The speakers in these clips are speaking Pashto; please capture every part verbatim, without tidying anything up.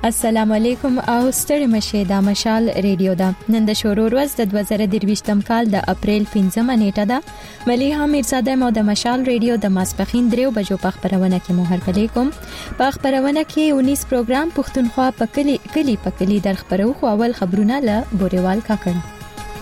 السلام علیکم او ستړي مشه د مشال ریډیو دا نن د شورو ورځ د دوه زره درویشتم کال د اپریل پنځمه نیټه ده مليحه میرزاده مو د مشال ریډیو د ماسپخین دریو بجو په خبرونه کې مو هرکلی کوم په خبرونه کې اونیس پروګرام پښتونخوا په کلی کلی په کلی در خبرو خو اول خبرونه له بوريوال کاکړ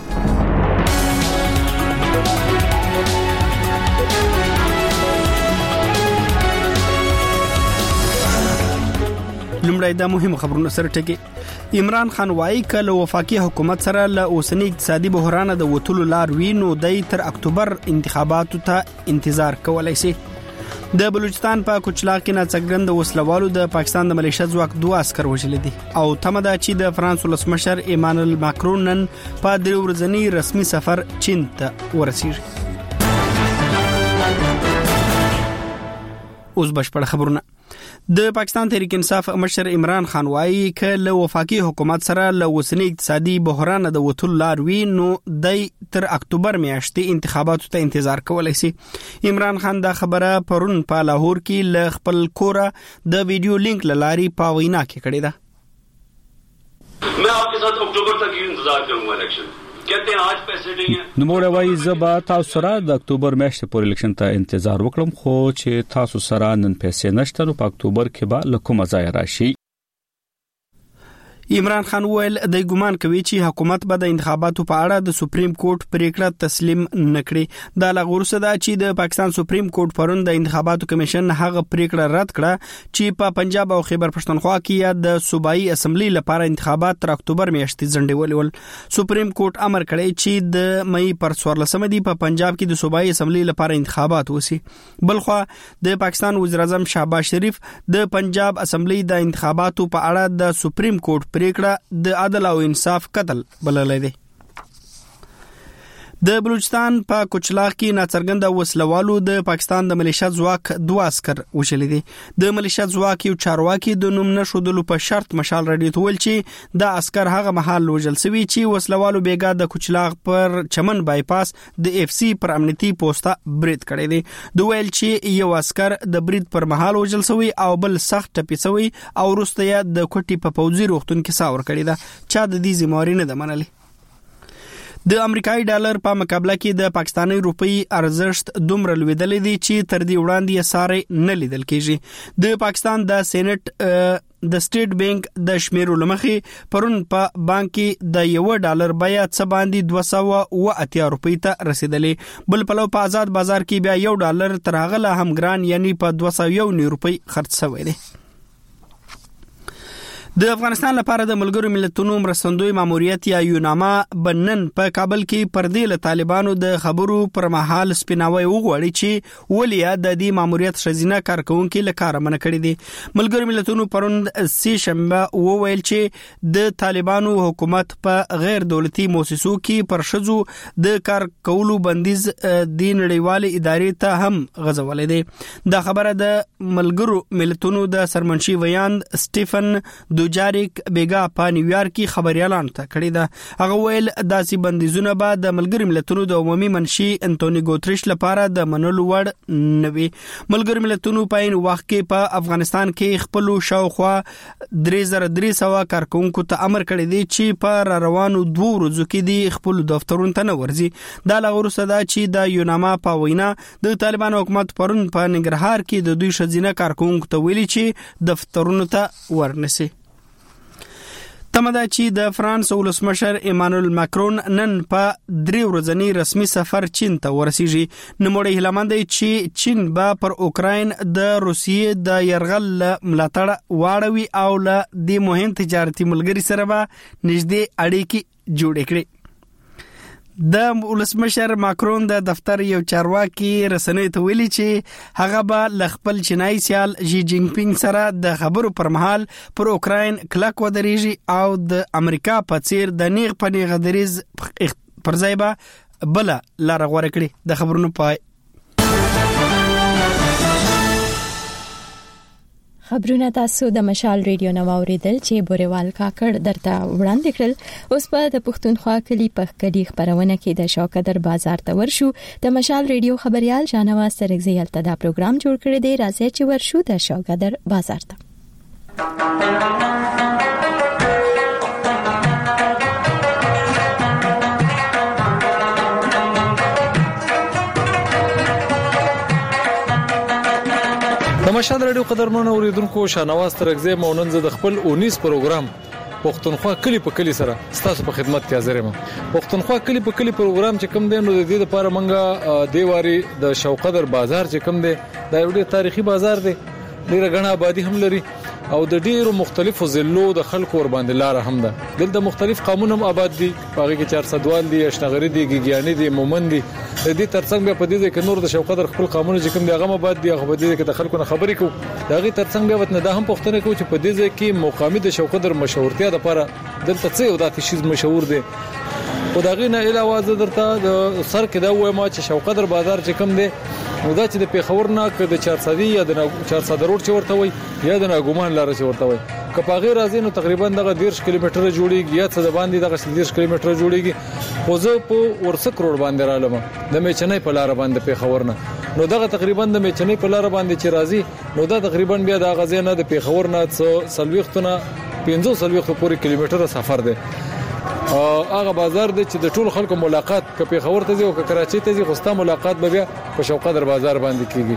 لمړی د مهمو خبرونو سره ټکی عمران خان وايي کله وفاقي حکومت سره له اوسنی اقتصادي بحران د وټولو لار وینو د تر اکتوبر انتخاباتو ته انتظار کولای شي د بلوچستان په کوچلاک کې ناڅرګند وسلوالو د پاکستان د ملیشیا ځواک دوه عسكر وژل دي او تمدا چې د فرانس ولسمشر ایمانوئل ماکرون نن په درې ورځنی رسمي سفر چین ته ورسیږي اوس بشپړ خبرونه د پاکستان تحریک انصاف مشر عمران خان وايي کله وفاقي حکومت سره له اوسنی اقتصادي بحران د وټول لار وی نو د تر اکتوبر میاشتې انتخاباتو ته انتظار کولای شي عمران خان دا خبره پرون په لاهور کې ل خپل کوره د ویډیو لینک لاري په وینا کې کړې ده मैं आपके साथ अक्टूबर तक ही इंतजार करूंगा इलेक्शन कहते हैं आज पैसे नहीं है نو موږ وايي زبا تاسو سره د اکتوبر میاشتې پورې الیکشن ته انتظار وکړم خو چې تاسو سره نن پیسې نشته نو په اکتوبر کې به لکه مزای راشي عمران خان ویل د ګومان کوي چې حکومت به د انتخاباتو په اړه د سپریم کورټ پریکړه تسلیم نکړي د لغورسه دا چې د پاکستان سپریم کورټ پرون د انتخاباتو کمیشن هغه پریکړه رد کړه چې په پنجاب او خیبر پښتونخوا کې د صوبایي اسمبلی لپاره انتخابات تر اکتوبر میاشتې ځنډول ول سپریم کورټ امر کړی چې د مې پر څوارلسمه دی په پنجاب کې د صوبایي اسمبلی لپاره انتخابات وسی بلخو د پاکستان وزیر اعظم شهباز شریف د پنجاب اسمبلی د انتخاباتو په اړه د سپریم کورټ پریکړه د عدل او انصاف قتل بللې ده د بلوچستان په کوچلاک کې ناڅرګند وسلوالو د پاکستان د ملیشیا ځواک دوه عسكر وشل دي د ملیشیا ځواک یو چارواکي د نوم نشودلو په شرط مشال رادیو ته ویل چې د عسكر هغه محل وژل سوي چې وسلوالو بیګا د کوچلاک پر چمن بایپاس د اف سی پر امنیتي پوسټه برید کړی دی دوی ویل چې یو عسكر د برید پر محل وژل سوي او بل سخت ټپي سوي او وروسته د کوټي په پوځي روغتون کې ساور کړی دا چا د دې ذمہواری نه منلې د امریکایي ډالر په مقابله کې د پاکستاني روپی ارزښت دومره لویدلې دي چې تر دې وړاندې یې ساري نه لیدل کېږي د پاکستان د سېنات د سټیټ بانک د شمیرو لمخې پرون په بانک کې د یو ډالر بیا څه باندې دوه سوه او اتیا روپی ته رسیدلې بل په لو په آزاد بازار کې بیا یو ډالر تر هغه لا هم ګران یعنی په دوه سوه یو روپی خرڅ شوی دی د افغانستان لپاره د ملګرو ملتونو مرستندوی ماموریت یا یوناما بنن په کابل کې پردې له طالبانو د خبرو پر مهال سپیناوي وغوړي چې ولیا د دې ماموریت شزینه کارکونکو له کار منع کړی دي ملګرو ملتونو پرون سي شنبه وویل چې د طالبانو حکومت په غیر دولتي مؤسسو کې پر شذو د کار کولو بندیز د نړیوال ادارې ته هم غځولې دي دا خبره د ملګرو ملتونو د سرمنشي ویاند سټيفن دوجاریک بیگا په نیویارک کې خبريالان ته کړی دا هغه ویل داسې بندیزونه به د ملګری ملتونو د عمومي منشي انټونی ګوتریش لپاره د منلو وړ نوي ملګری ملتونو په این وخت کې په افغانستان کې خپل شاوخوا درې زره درې سوه کارکونکو ته امر کړی دی چې په روانو دوه ورځو کې دی خپل دفترونو ته نه ورځي دا لغورسه دا چې د یوناما په وینا د طالبان حکومت پرون په ننګرهار کې د دوی شزینه کارکونکو ته ویلي چې دفترونو ته ورنسي تمدا چې د فرانس ولسمشر ایمانوئل ماکرون نن په درې ورځنی رسمي سفر چین ته ورسیږي نموړی هلمند چې چین به پر اوکراین د روسیې د يرغل ملاتړ واړوي او له دې مهم تجارتي ملګری سره به نږدې اړیکې جوړې کړي د ولسمشر ماکرون د دفتر یو چارواکي رسنۍ ته ویلي چې هغه به ل خپل چینایي سیال جی جینګ پینګ سره د خبرو پر مهال پر اوکراین کلک ودرېږي او د امریکا په څیر د نیغ په نیغ دریز پر ځای به بل لار غوړه کړي د خبرونو پای خبرونه تاسو د مشال ریډیو نو اوریدل چې بوريوال کاکړ درته وړاندې کړل اوس په د پښتونخوا کلی په کلی خبرونه کې د شوکدر بازار ته ورشو د مشال ریډیو خبريال جانواز سرګزیل ته دا پروګرام جوړ کړی دی راځي چې ورشو د شوکدر بازار ته مشال رادیو قدرمن اوریدونکو شانواز ترغزه مونن زه د خپل اونیس پروګرام پښتونخوا کلی په کلی سره ستاسو په خدمت کې حاضر یم. پښتونخوا کلی په کلی پروګرام چې کوم دی نو د دې لپاره مونږه دیواري د شوقدر بازار چې کوم دی دا یو ډېر تاریخي بازار دی، ډېر غنا آبادی هم لري او د ډېرو مختلفو ضلعو د خلکو ور باندې لار هم ده. دلته مختلف قومونه هم آباد دي، هغه کې چار سدوال دي، اشنغری دي، ګیګیانی دي، مومن دي. د دې ترڅنګ بیا په دې کې نور د شوقدر خپل قومونه چې کوم دی هغه آباد دي، هغه په دې کې د خلکو نه خبرې کوو. دا غي ترڅنګ بیا وته دا هم پوښتنه کوو چې په دې کې مقامي د شوقدر مشهورتیا لپاره دلته څه یو داتې شی مشهور دی. او دا غي نه علاوه زه درته د سر کې دا وایم چې شوقدر بازار چې کوم دی نو دا چې د پیښور نه ک د چار صدی یا د چار صد روډ چې ورته وي یا د ناګومان لار چې ورته وي که په غیر راځي نو تقریبا دغه ډیرش کیلومتر جوړیږي یا څه د باندې دغه ډیرش کیلومتر جوړیږي. خو زه په ورسک روډ باندې رالم د میچنې په لار باندې پیښور نه، نو دغه تقریبا د میچنې په لار باندې چې راځي نو دا تقریبا بیا د غزې نه د پیښور نه څو سلويختونه پنځه سلويخت پورې کیلومتر سفر دی. هغه بازار دی چې د ټول خلکو ملاقات ک پیښور ته ځي او ک کراچۍ ته ځي خو ستا ملاقات به بیا په شوقدر بازار باندې کیږي.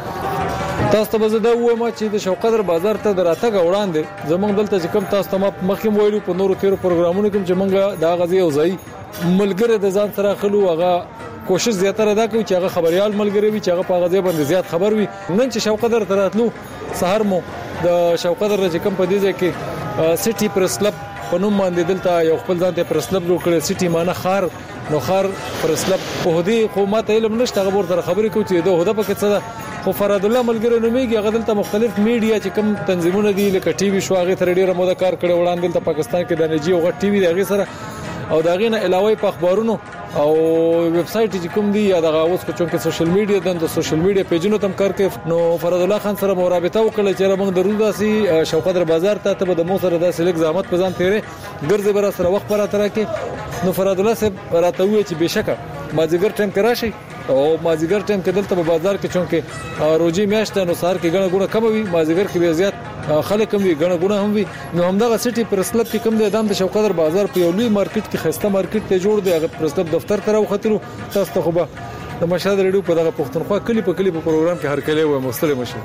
تاسو ته به دا وایم چې د شوقدر بازار ته دراتګ وړاندې زمونږ دلته چې کوم تاسو ته مخکې ویلو په نورو تیرو پروګرامونو کې چې مونږ دا غزي او ځای ملګری د ځان سره خلو هغه کوشش زیاتره دا کوي چې هغه خبريال ملګری وي چې هغه په غزي باندې زیات خبر وي. نن چې شوقدر ته راتلو سحر مو د شوقدر چې کوم په دې ځای کې سټي پرس کلب په نوم باندې دلته یو خپل ځان ته پرس کلب جوړ کړی. سټي معنی خار، نو خار پرس کلب په هدي خو ماته علم نشته هغه ورته خبرې کوي چې دا هدا پکې څه ده. خو فراد الله ملګری نومېږي، هغه دلته مختلف میډیا چې کوم تنظیمونه دي لکه ټي وي شو هغه تر ډیره موده کار کړی وړاندې دلته پاکستان کې د نجی او غټ ټي وي دغه سره او دغه نه علاوه په اخبارونو او ویب سټ چې کوم دی یا دغه اوس کو چې سوشل میډیا د سوشل میډیا پیجونو تم کار کوي. نو فراد الله خان سره مرابطه وکړه چې موږ درول داسي شوقدر بازار ته ته د مو سره داسې لګ زحمت په ځان تیرې ګرځي بر سره وخت پر اتره کې. نو فراد الله صاحب راته وی چې بشکه مازیګر ټایم کې راشي او مازیګر ټایم کې دلته په بازار کې چونکه روزي میاشته نو سار کې غنه غونه کم وي، مازیګر کې به زیات خلک هم وي، غنه غونه هم وي. نو همدغه سټي پرسلب کې کوم د ادم د شوقدر بازار په یو لوی مارکیټ کې خسته مارکیټ ته جوړ دی. هغه پرسلب دفتر ته راوختلو. تاسو ته خو به د مشهد ریډیو په دغه پښتونخوا کلی په کلی په پروګرام کې هر کله و مستری مشه.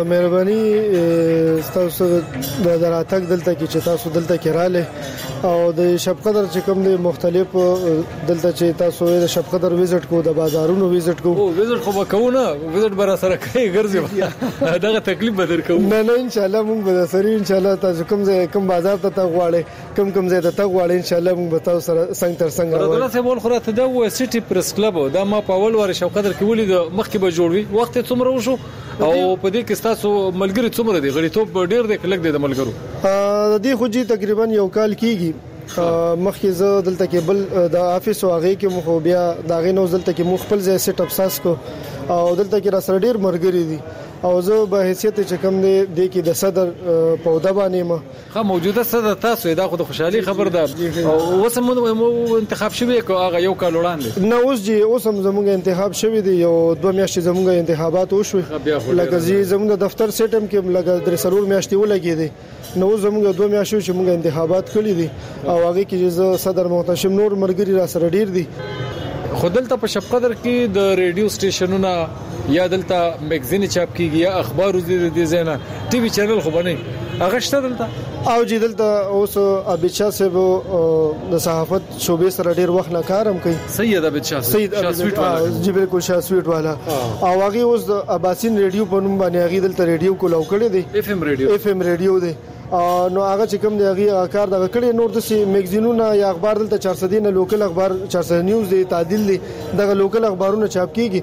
مهرباني تاسو د دراتک دلته کې چې تاسو دلته کې رااله او د شپقدر چې کوم د مختلف دلته چې تاسو د شپقدر وزټ کو د بازارونو وزټ کو. او وزټ خو وکاو نه، وزټ بر سره کوي ګرځي دغه تکلیف به درکو. نه نه ان شاء الله موږ به سره ان شاء الله تاسو کوم ځای کوم بازار ته تغواړي کوم کوم ځای ته تغواړي ان شاء الله موږ به تاسو سره څنګه تر څنګه راوړو. ورته څه بول خو ته دا و سټي پرس کلب دا ما په اول ور شوقدر کې ولید مخکې به جوړوي وخت څومره وشو او په دې کې تاسو ملګری څومره دی غړیتوب ډیر دی کلک دی د ملګرو. د دې خو جی تقریبا یو کال کیږي مخکې زه دلته کې بل د افیس او هغه کې مخ بیا دا غي نو دلته کې مخ خپل ځای سیټ اپ ساس کو او دلته کې را سره ډیر مرګري دي او زه به حیثیت چې کوم دی د کې د صدر په ودا باندې ما خو موجوده صدر تاسو دا خو د خوشحالي خبر ده او اوس مو انتخاب شوی کو هغه یو کال وړاندې نه اوس جی اوس هم زموږ انتخاب شوی دی یو دوه میاشتې زموږ انتخابات وشو لکه زی زموږ دفتر سیټم کې لکه درې سرور میاشتې ولګې دي نو زموږ دوه میاشتې چې موږ انتخابات کړی دي او هغه کې زه صدر محتشم نور مرګري را سره ډیر دي. خودلته په شپقدر کې د ریډیو سټیشنونو یا دلته مګزین چاپ کیږي یا اخبار وزیر دي زینا ټي وي چینل خو باندې هغه شته دلته او جی دلته اوس ابچا صاحب د صحافت شوبې سره ډیر وخت نه کارم کوي. سید ابچا سید سویټ والا جی بالکل شاه سویټ والا او هغه اوس د اباسین ریډیو په نوم باندې هغه دلته ریډیو کو لو کړی دی اف ام ریډیو اف ام ریډیو دی نو هغه چې کوم دی هغه کار دغه کړي نور د سي مګزینونه یا اخبار دلته چار سو دینه لوکل اخبار چار سو نیوز دی تعدیل دی دغه لوکل اخبارونه چاپ کیږي.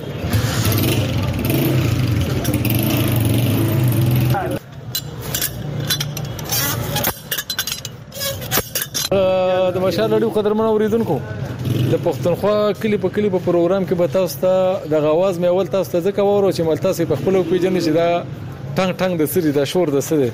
د مشال رادیو قدرمن اوریدونکو د پښتونخوا کلی په کلی په پروګرام کې به تاسو ته د غواز مې اول تاسو ته ځکه وورو چې مل تاسو په خپل پیژنې چې دا ټنګ ټنګ د سری دا شور د سری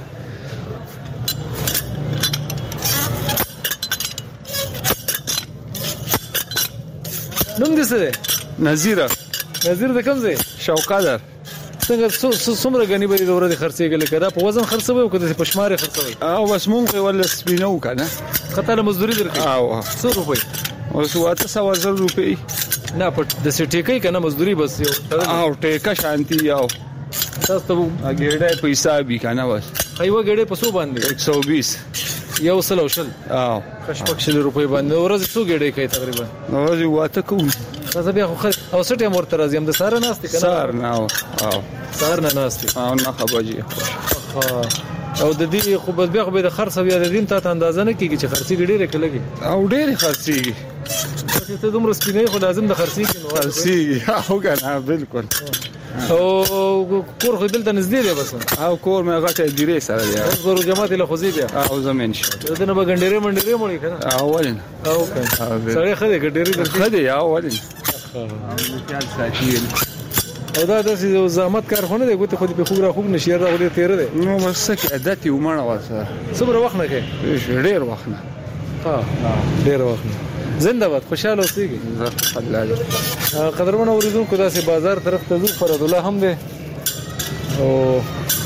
نوم دې څه دی؟ نذیر نذیر د کوم ځای؟ شوقدر څنګه څومره غني به د ورځې خرڅېږي کدا په وزن خرڅوي او کدا په شمار خرڅوي او بس مونږ ولا سپینو کنه خطر مزدوري درکې او څو روپۍ او سواته سو زر روپۍ نه په د سټیکې کنه مزدوري بس یو او ټیکا شانتي او تاسو ته ګېډه پیسې بي کنه بس ایو ګېډه په سو باندې एक सौ बीस یو سل شل او خشپک شل روپۍ باندې ورځ څو ګېډه کوي تقریبا ورځ واته کوم تاسو بیا خو او سټه مور تر ازم د ساره ناستي کنه سار نه او او سار نه ناستي او نه خبرجي او د دې خو بس بیا خو به د خرڅ بیا د دین ته اندازه نه کیږي چې خرڅي ډېره کلګي او ډېر خرڅي ته دومره سپینې خو لازم د خرڅي کې نو خرڅي او کنه بالکل او کور خو دلته نږدې دی بس او کور مې غټه ډیره سره دی اوس ګورو جماعت له خوځي بیا او زمين شي دته نه بغندره منډره مړی کنه اولن او کنه سړی خدای ګډری درته خدای اولن خیال ساتي او دا د زحمت کار خونه دی ګوت خو په خوګرا خوګ نشي راغلی تیر دی نو مسکه عادت یو مړ واسه صبر وخت نه کې ډیر وخت نه ها ډیر وخت زنده باد خوشاله اوسئ الله قدرمن اوریدونکو داسې بازار طرف ته ځو فرد الله هم دی او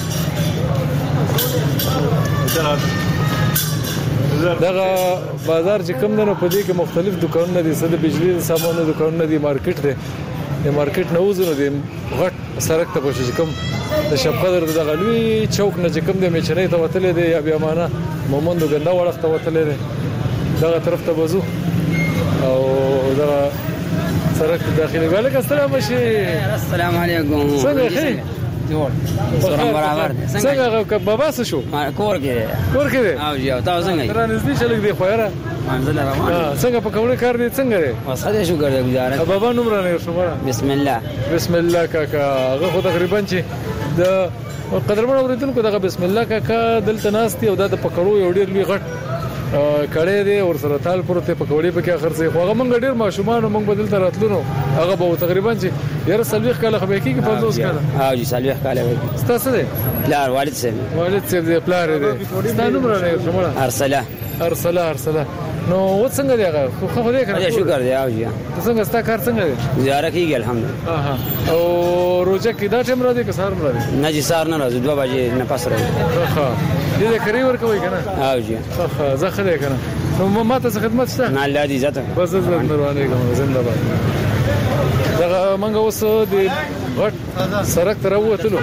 دغه بازار چې کوم نه په دې کې مختلف دکانونه دي سده بجلی سامانونو دکانونه دي مارکیټ دی د مارکیټ نوزونه دي غټ سړک ته پوښتنه کوم د شپقدر د غلوي چوک نه چې کوم د میچنې ته وتلې دي یا بیا معنا مومند ګنده وړخ ته وتلې دي دغه طرف ته وځو او دا سرک داخلي وعلیکم السلام مشي السلام علیکم څنګه ښه جوړ سلام برابر څنګه بابا څه شو کور کې کور کې او یو تاسو څنګه تر نږدې چلګ دی خوره منځله روان څنګه په کومه کار دي څنګه دی وسه شو ګرځي گزاره بابا نوم را نه شو بسم الله بسم الله کاکا هغه خو تقریبا چې د قدرمن اوریدونکو دغه بسم الله کاکا دلته ناستي او د پکړو یو ډیر لوی غټ کړه دې ور سره تال پروت پکوړې په کې اخر څه خو هغه مونږ ډیر ماشومان مونږ بدل تر راتلونو هغه به تقریبا چې یاره سلويخ کاله خو به کې پنځوس کاله ها جی سلويخ کاله وي ستاسو دی پلار والد سره والد سره پلار دی ستاسو نوم را نه شموله ارسله ارسله ارسله نو و څنګه دی هغه خو خو دې کړه شکر دی او جی څنګه ستا کار څنګه دی زیاره کیږي الحمدلله ها او روزه کې دا ټیم را دي که سهار را دي نه جی سهار نه راځي دوه بجې نه پاس راځي ها دې کری ور کوي کنه او جی ها زه خله کنه نو ما ته خدمت شته نه الله دې عزت بس زه مروانه کوم زنده باد دا منګه اوس د غټ سرک تر وته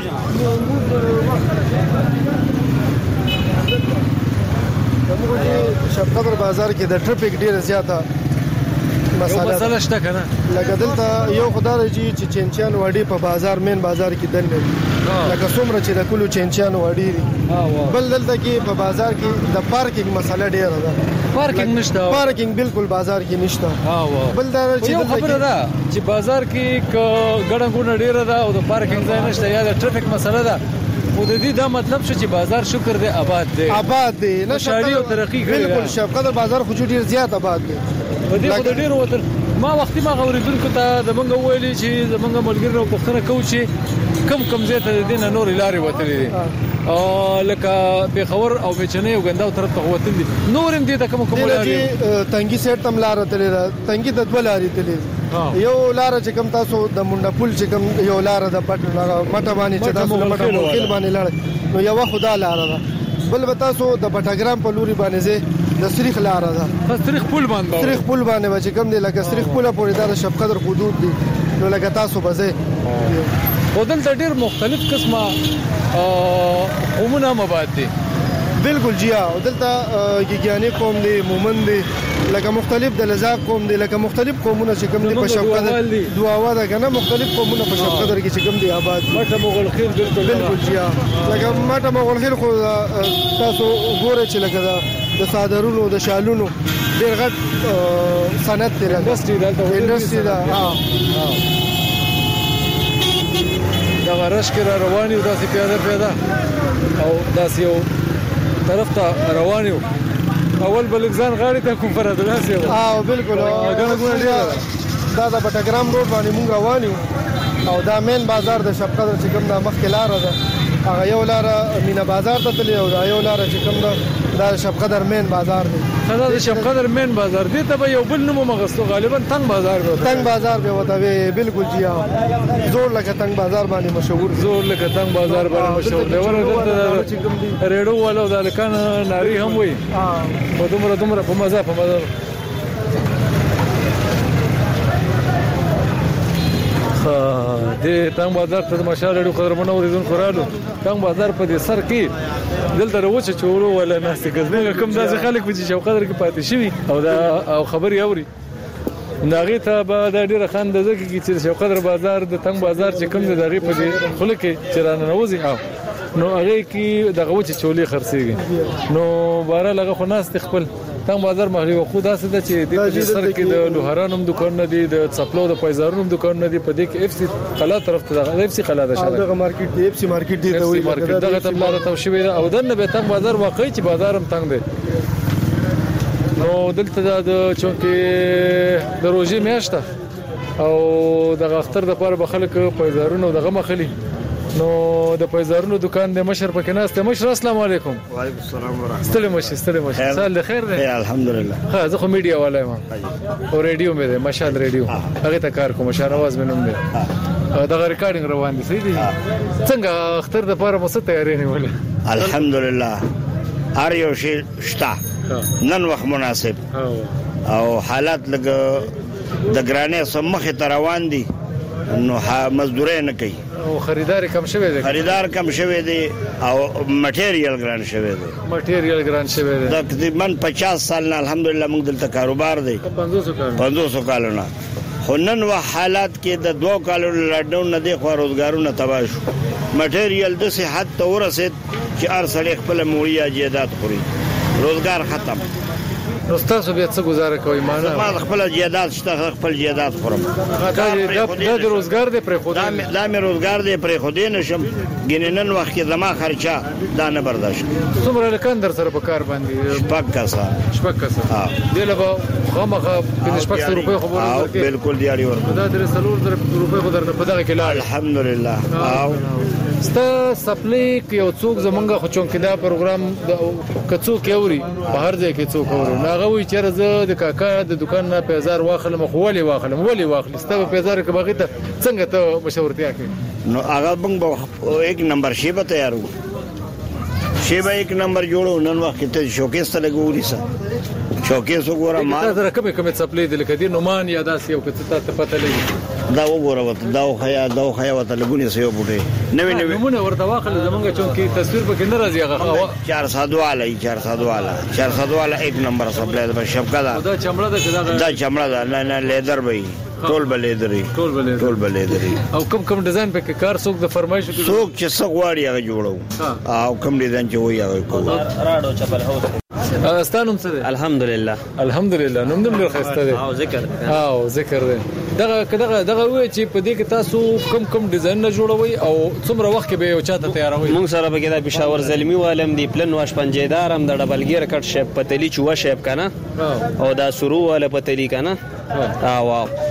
شپقدر بازار کې د ټریفیک ډیره زیاته مساله مساله شته کنه لکه دلته یو خدای چې چنچان وړي په بازار مین بازار کې دن لکه څومره چې د کلو چنچان وړي بل دلته کې په بازار کې د پارکینګ مساله ډیره ده پارکینګ نشته پارکینګ بالکل بازار کې نشته بل دا چې یو خبره ده چې بازار کې ګډه ګډه ډیره ده او د پارکینګ ځای نشته یا د ټریفیک مساله ده او د دې دا مطلب شو چې بازار شکر دی آباد دی آباد دی نه شاړي او ترقی کوي بالکل شپقدر بازار خو ډیر زیات آباد دی په دې خو ډیر وته ما وختي ما غوړیدونکو ته د منګه ویلي چې د منګه ملګری نو پښتنه کوي چې کم کم زیات د دینه نور لاري وته دي او لکه په خبر او بچنه یو غنداو طرف ته وته دي نور هم دي ته کوم کوم لاري تنګي سیټ تم لار ته لري تنګي د دوه لاري ته لري یو لار چې کوم تاسو د منډه پل چې کوم یو لار د پټ مټه باندې چې تاسو مټه مخکل باندې لار نو یو خدا لار ده بل وتا سو د پټاګرام په لوري باندې زه د سریخ لار ده سریخ پل باندې سریخ پل باندې چې کوم دی لکه سریخ پل پورې د شپقدر حدود دي نو لکه تاسو بزه ودل د ډیر مختلف قسمه قومونه مباد دي بالکل جیا دلته گیګیانی قوم دي مومن دي لکه مختلف د لزاق قوم دي لکه مختلف قومونه چې کوم دي په شپقدر دواوا ده کنه مختلف قومونه په شپقدر کې چې کوم دي آباد مټه مغول خیل بالکل بالکل جیا لکه مټه مغول خیل خو تاسو ګوره چې لکه د صادرونو د شالونو ډیر غټ صنعت دی انډستری ده انډستری ده ها دا غرش کې رواني او داسې پیاده پیاده او داسې یو طرف ته رواني اول بلګزان غاړي ته کوم فرد داسې ها بالکل غاڼه ګونه دا د بټګرام روډ باندې مونږ رواني او دا مین بازار د شپقدر چې کوم د مخ کې لار ده هغه یو لار مینا بازار ته تللی او دا یو لار چې کوم د شپقدر مین بازار دی دا د شپ قدر مین بازار دی ته به یو بل نوم مغستو غالبا تنگ بازار به تنگ بازار به وته بالکل جی زور لکه تنگ بازار باندې مشهور زور لکه تنگ بازار باندې مشهور دی ورته ریډو والو د کان ناری هم وي په دومره دومره په مزه په مزه د تنگ بازار ته مشال ډېر قدرمنو ورزون خورالو تنگ بازار په دې سر کې دلته وروچ چورو ولا ناس ګزمه کوم داسې خلک چې شو قدر کې پاتې شي او دا او خبري اوري ناغي ته به د ډېر خاند ځکه چې شو قدر بازار د تنگ بازار چې کوم د دغه په دې خلک کې چرانه نوځي او نو هغه کې دغه وچ چولې خرڅيږي نو بار لغه خو ناس خپل تنگ بازار مخلي خو داسې د چې د سر کې د لوهرانم دکان نه دي د چپلو د پایزارونو دکان نه دي په دې کې اف سي قلا طرف ته د اف سي قلا ده شاله دغه مارکیټ دی اف سي مارکیټ دی ته وي مارکیټ دغه ته بلاره تو شوی او دنه به تنگ بازار واقعي چې بازارم تنگ دی نو دلته د چونکه د روزي میاشته او د اختر د پاره بخلک پایزارونو دغه مخلي نو د پایزارونو دکان د مشر پکې ناست مشر السلام علیکم وعلیکم السلام ورحمت الله ستړي مشه ستړي مشه سال د خیر دی الحمدلله ها زه خو میډیا والا یم او ریډیو مې ده مشال ریډیو هغه ته کار کوم شاهنواز مې نوم دی دا ریکارډینګ روان دي صحیح دي څنګه اختر د پاره مو څه تیاری نیولې الحمدلله هر یو شی شته نن وخت مناسب او حالات لګ د ګرانې سمخه تر روان دي نو مزدوري نه کوي او خریدار کم شوی دی خریدار کم شوی دی او مټیریل ګران شوی دی مټیریل ګران شوی دی تقریبا پچاس سال نه الحمدلله موږ دلته کاروبار دی پنځوس کالونه خو نن و حالات کې د دوه کالو لاډاون نه دی خو روزګارونه تباہ شو مټیریل د صحت ته ورسید چې ار سړی خپل موړیا جیدات خوري روزګار ختم نو تاسو بیا څه گزاره کوئ معنا ما خپل جیدات شته خپل جیدات خورم دا د روزګار دی پر خود دا مې روزګار دی پر خود نه شم ګیننن وخت کې زما خرچه دا نه برداشت څومره لکان در سره په کار باندې شپږ کسه شپږ کسه ها دی له خامخه په شپږ سو روپۍ خبره ورکړي بالکل دیاري ورکړه دا درې سلور در روپۍ خو درنه په دغه کې لا الحمدلله او ستا سپلی یو څوک زمونږه خو چونکدا پروګرام د کڅو کېوري په هر ځای کې څوک اوري ناغه وی چیرې زه د کاکا د دکان نه پیزار واخلم خو ولې واخلم ولې واخلم ستا په پیزار کې باغی ته څنګه ته مشورتیا کوي نو هغه بنګ ایک نمبر شی به تیارو شی به ایک نمبر جوړو نن وخت ته شوکیس ته لګوري سه شوکیس وګوره ما تاسو کومه کومه سپلی د لکه دي نومان یا داسې یو کته ته پته لګي دا وګوره وته دا خیا دا خیا وته لګونی سه یو بوټي نوې نوې نمونه ورته واخل زمونږ چونکی تصویر پکې نه راځي هغه چار ساده والا چار ساده والا چار ساده والا ایک نمبر سپلی د شپکا دا دا چمړه ده دا چمړه ده نه نه لیدر وي ټول بلیدري ټول بلیدري ټول بلیدري او کوم کوم ډیزاین پکې کار څوک د فرمایش څوک چې څوک واړی هغه جوړو او کوم ډیزاین چې وایي هغه کوو راډو چپل هو استانم څه ده الحمدلله الحمدلله نوم دې ډیر خسته ده او ذکر او ذکر ده دغه دغه دغه وی چې په دې کې تاسو کم کم ډیزاین نه جوړوي او څومره وخت کې به یو چاته تیاروي موږ سره به دا پېښور زلمی والم دی پلن واش پنجیدارم د ډبل ګیر کټ شپ پتلی چوا شپ کنه او دا سرو ولا پتلی کنه او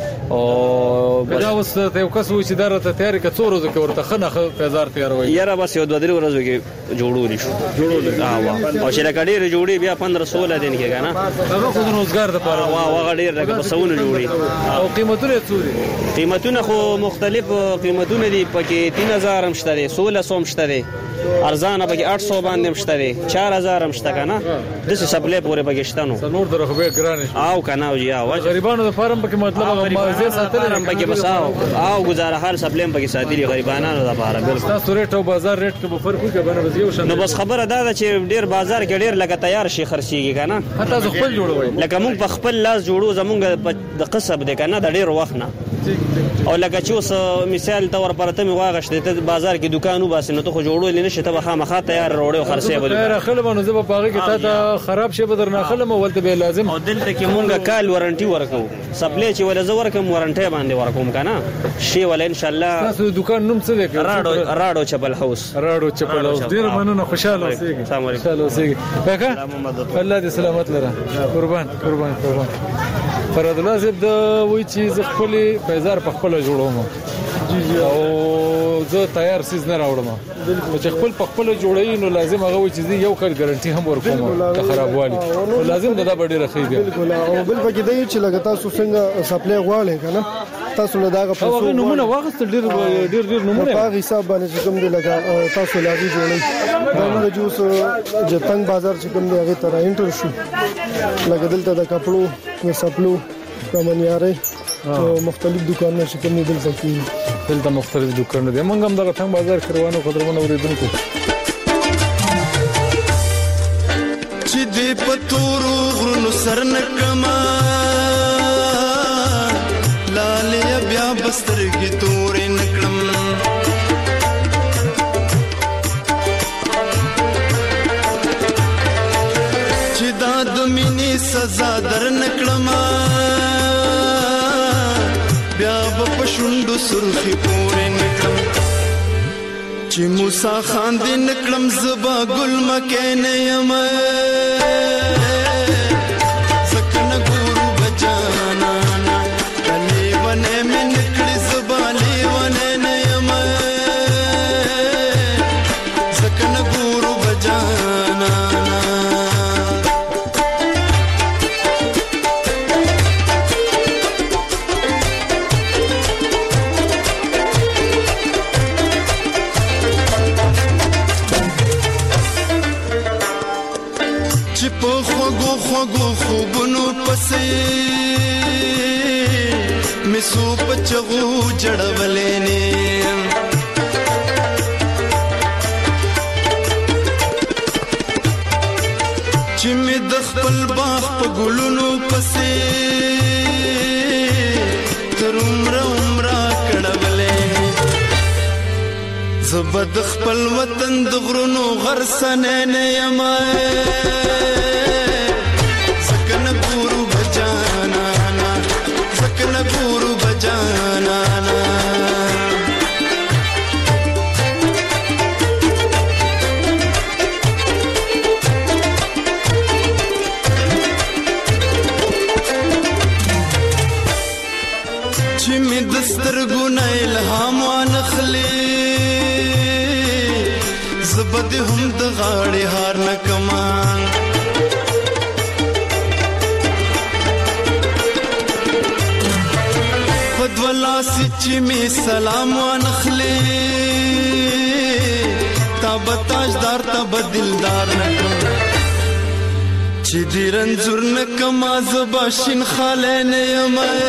او دا اوس ته یو کس وې چې درته تیاری کڅو ورځې کې ورته خنه هزار تیاروي یاره بس یو دوه درې ورځې کې جوړول شو جوړول او چې لکډیر جوړي بیا پندرہ سولہ دن کې کنه هغه خو د روزګار د پاره وا وا ډیر لکه بسونه جوړي او قیمتونه څو دي قیمتونه خو مختلف قیمتونه دي پکې تین هزار هم شته دي سولہ سو هم شته دي ارزانه پکې آٹھ سو باندې هم شته دي چار هزار هم شته کنه د څه سپلې پورې پکې شته نو نور درخه به ګران او کنه او یا غریبانو د فارم پکې مطلب مازه ساتل هم پکې بساو او گزاره حال سپلې پکې ساتلي غریبانو لپاره بالکل تاسو ریټ او بازار ریټ کې به فرق کوي کنه بس یو شان نو بس خبره دا ده چې ډیر بازار کې ډیر لکه تیار شي خرڅيږي کنه حتی خپل جوړوي لکه موږ په خپل لاس جوړو زمونږ د قصب ده کنه د ډیر وخت نه او لکه چې اوس مثال تور پرته می واغشته ته بازار کې دکانو باسي نو ته خو جوړول نه شته به خامخا تیار وروړي او خرڅې بده تیار خلمو زه په پاغه کې ته خراب شي بدر نه خلمو ولته به لازم او دلته کې مونږه کال وارنټي ورکو سپلې چې ول زه ورکم وارنټي باندې ورکوم کنه شی ول ان شاء الله تاسو دکان نوم څه دی راډو راډو چپل هاوس راډو چپل هاوس ډیر مننه خوشاله اوسئ خوشاله اوسئ کاکا الله دې سلامت لره قربان قربان قربان فراد الله زب د وای چې ز خپل پیزار په خپل جوړوم او زه تیار سیز نه راوړم چې خپل په خپل جوړی نو لازم هغه و چې یو کال ګارانټي هم ورکوم د خرابوالي لازم دا به ډیره خېږي بالکل او بل پکې دی چې لګا تاسو څنګه سپلای غواړئ کنه تاسو له داغه په څو نمونه واغستل ډیر ډیر ډیر نمونه په حساب باندې کوم دی لګا تاسو لازم جوړی دا موږ جوس جتنګ بازار چې کوم دی هغه تر انټر شو لګا دلته د کپړو او سپلو کومنیاري او مختلف دکانونه چې کوم دي دلته کې دلته مختلف دکانونه دي موږ هم دغه څنګه بازار کروانو قدرمن اوریدونکو چې دې پتورو غرونو سرنکما لاله بیا بسترګې تورې نکړم چې دا د مینې سزا در نکړم بیا په شونډو سرخي پورې نکړم چې موسی خان دې نکړم زبا ګل مکه نه یم سکن ګورو بجانا کلی ونه مې نکړې زبا لیونه نه یم سکن ګورو بجانا خوږو خوبونو پسې مسو پچغو جړولې نه چې مې د خپل باغ په ګلونو پسې تر عمر عمر کړولې زبد خپل وطن د غرونو غرسنه نه یم ګورو بجانا چې می دسترګو نه الهام وانخلي زبد هم د غاړې هار نه کمان فدولا سچ می سلام وانخلی تاب تاجدار تاب دلدار نکم چی دی رنزور نکم آزباشین خالین یمائے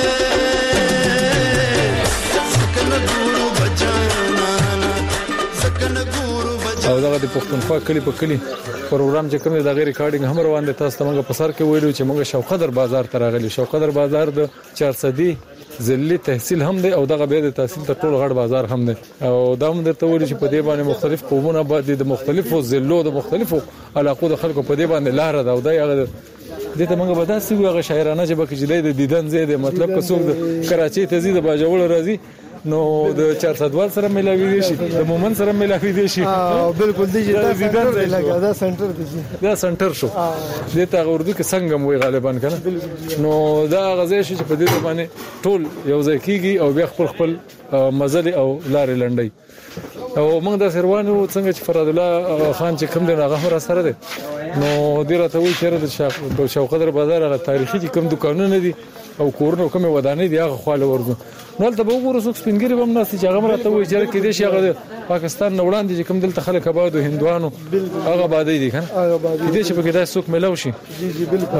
سکن گورو بجانا سکن گورو بجانا او دغه د پښتونخوا کلی په کلی پروګرام چې کوم د غیر ریکارډینګ هم روان دي تاسو ته موږ په سر کې ویلو چې موږ شوقدر بازار ته راغلي شوقدر بازار د چار صدی ضلعي تحصیل هم دی او دغه به د تحصیل ته ټول غړ بازار هم دی او دا هم درته ویل چې په دې باندې مختلف قومونه باندې د مختلفو ضلعو د مختلفو علاقو د خلکو په دې باندې لار ده او دا هغه دې ته موږ به تاسو هغه شاعرانه چې بکه چې د دیدن زید مطلب که څوک د کراچي ته زی د باجوړ راځي نو د چار صد وال سره ملاوي دي شي د مومن سره ملاوي دي شي اه بالکل دي دا سنټر لګا دا سنټر دي دا سنټر شو دې ته اردو کې څنګه موي غالبا کنه نو دا غزې شي چې په دې باندې ټول یو ځای کیږي او بیا خپل خپل مزل او لارې لنډي او موږ د سروانو څنګه چې فراد الله خان چې کوم دی هغه را سره دی نو ډیر ته وی چیرې د شوقدر بازار هغه تاریخي چې کوم دکانونه دي او کورونه کومه ودانې دی هغه خاله ورغو نو ته به وګورئ څوک سپینګری بم ناس چې هغه مرته وی چیرې کې دي چې هغه پاکستان نه وړاندې چې کوم دلته خلک آباد او هندوانو هغه بادې دي کنه هغه بادې دي چې په کې دا څوک ملاو شي جی جی بالکل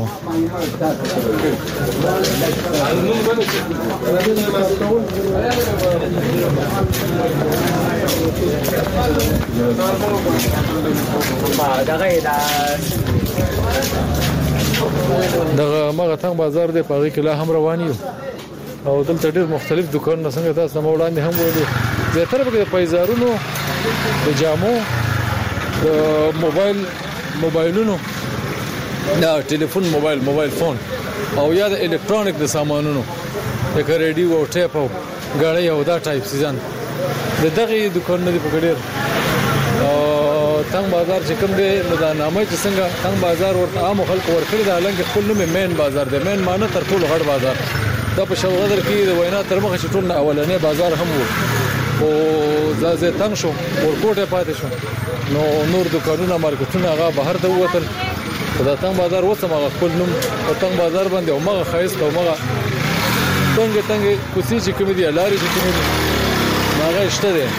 دغه مغه څنګه بازار دی په کې لا هم روان یو او دلته ډېر مختلف دکانونه څنګه تاسو نو وړاندې هم ویلو زیاتره به د پایزارونو د جامو د موبایل موبایلونو دا ټلیفون موبایل موبایل فون او یا د الکترونیک د سامانونو لکه ریډیو او ټیپ او غاړې او دا ټایپ سیزن د دغه دکانونه دی په ډېر تنگ بازار چې کوم دی نو دا نامه چې څنګه تنگ بازار ورته عام خلکو ورکړي دا لنګ خپل نوم مین بازار دی مین معنی تر ټولو غټ بازار دا په شوغدر کې د وینا تر مخه چې ټول اولنې بازار هم وو او زازه تنگ شو ورکوټه پاتې شو نو نور دکانونه مارکیټونه هغه بهر ته ووتل دا تنگ بازار وڅم هغه خپل نوم او تنگ بازار باندې او مغه خایس او مغه تنگ تنگ کوسي چې کوم دي لارې چې کوم دي هغه شته دي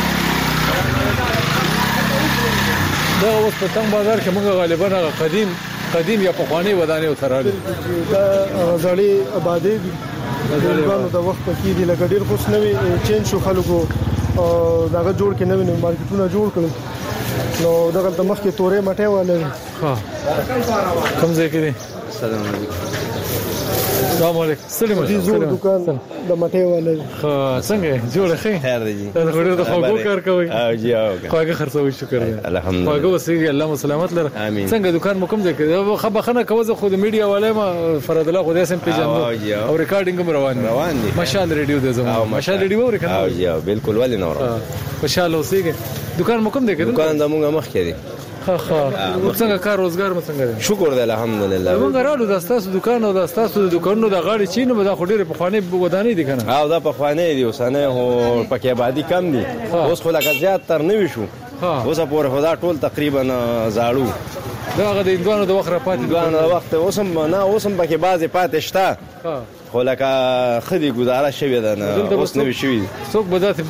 دا اوس په تنگ بازار کې موږ غالبا هغه قدیم قدیم یا پخوانی ودانې او تراله دا ځړې آبادې دي دغه د وخت کې دي لکه ډیر خوش نوي چینج شو خلکو او داغه جوړ کې نوي مارکیټونه جوړ کړل نو دغه د مخ کې تورې مټه والے ها کوم ځای کې دي السلام علیکم السلام علیکم سلام دي زوړ دکان د مټه والے ها څنګه جوړ خې خیر دی دا غوړې د خوګو کار کوي او جی او خواږه خرڅوي شکر دی الحمدلله خواږه وسیږي الله مسلمت لره څنګه دکان مو کوم ځای کې خو بخنه کوزه خو د میډیا والے ما فراد الله خدای سم پیژنو او ریکارډینګ هم روان دي روان دي ماشاءالله ریډیو د زمو ماشاءالله ریډیو ورکړه او جی بالکل ولې نور خوشاله اوسېږي دکان مو کوم دی کې دکان د موږ مخ کې دی ها ها څنګه کار روزګار مو څنګه دی شکر دی الحمدلله موږ راړو د تاسو دکان او د تاسو د دکانونو د غاړي چینه به دا خو ډېر په خوانې ودانې دي کنه او دا په خوانې دي وسانه هو پکې آبادی کم دي اوس خو لکه زیات تر نه وشو اوس په خدا ټول تقریبا زاړو دا غد اندوانو د وخت را پاتې اندوانو د وخت اوسم نه اوسم پکې بعضی پاتې شته خو لکه خدي گزاره شوی ده نه اوس نه شوی څوک به د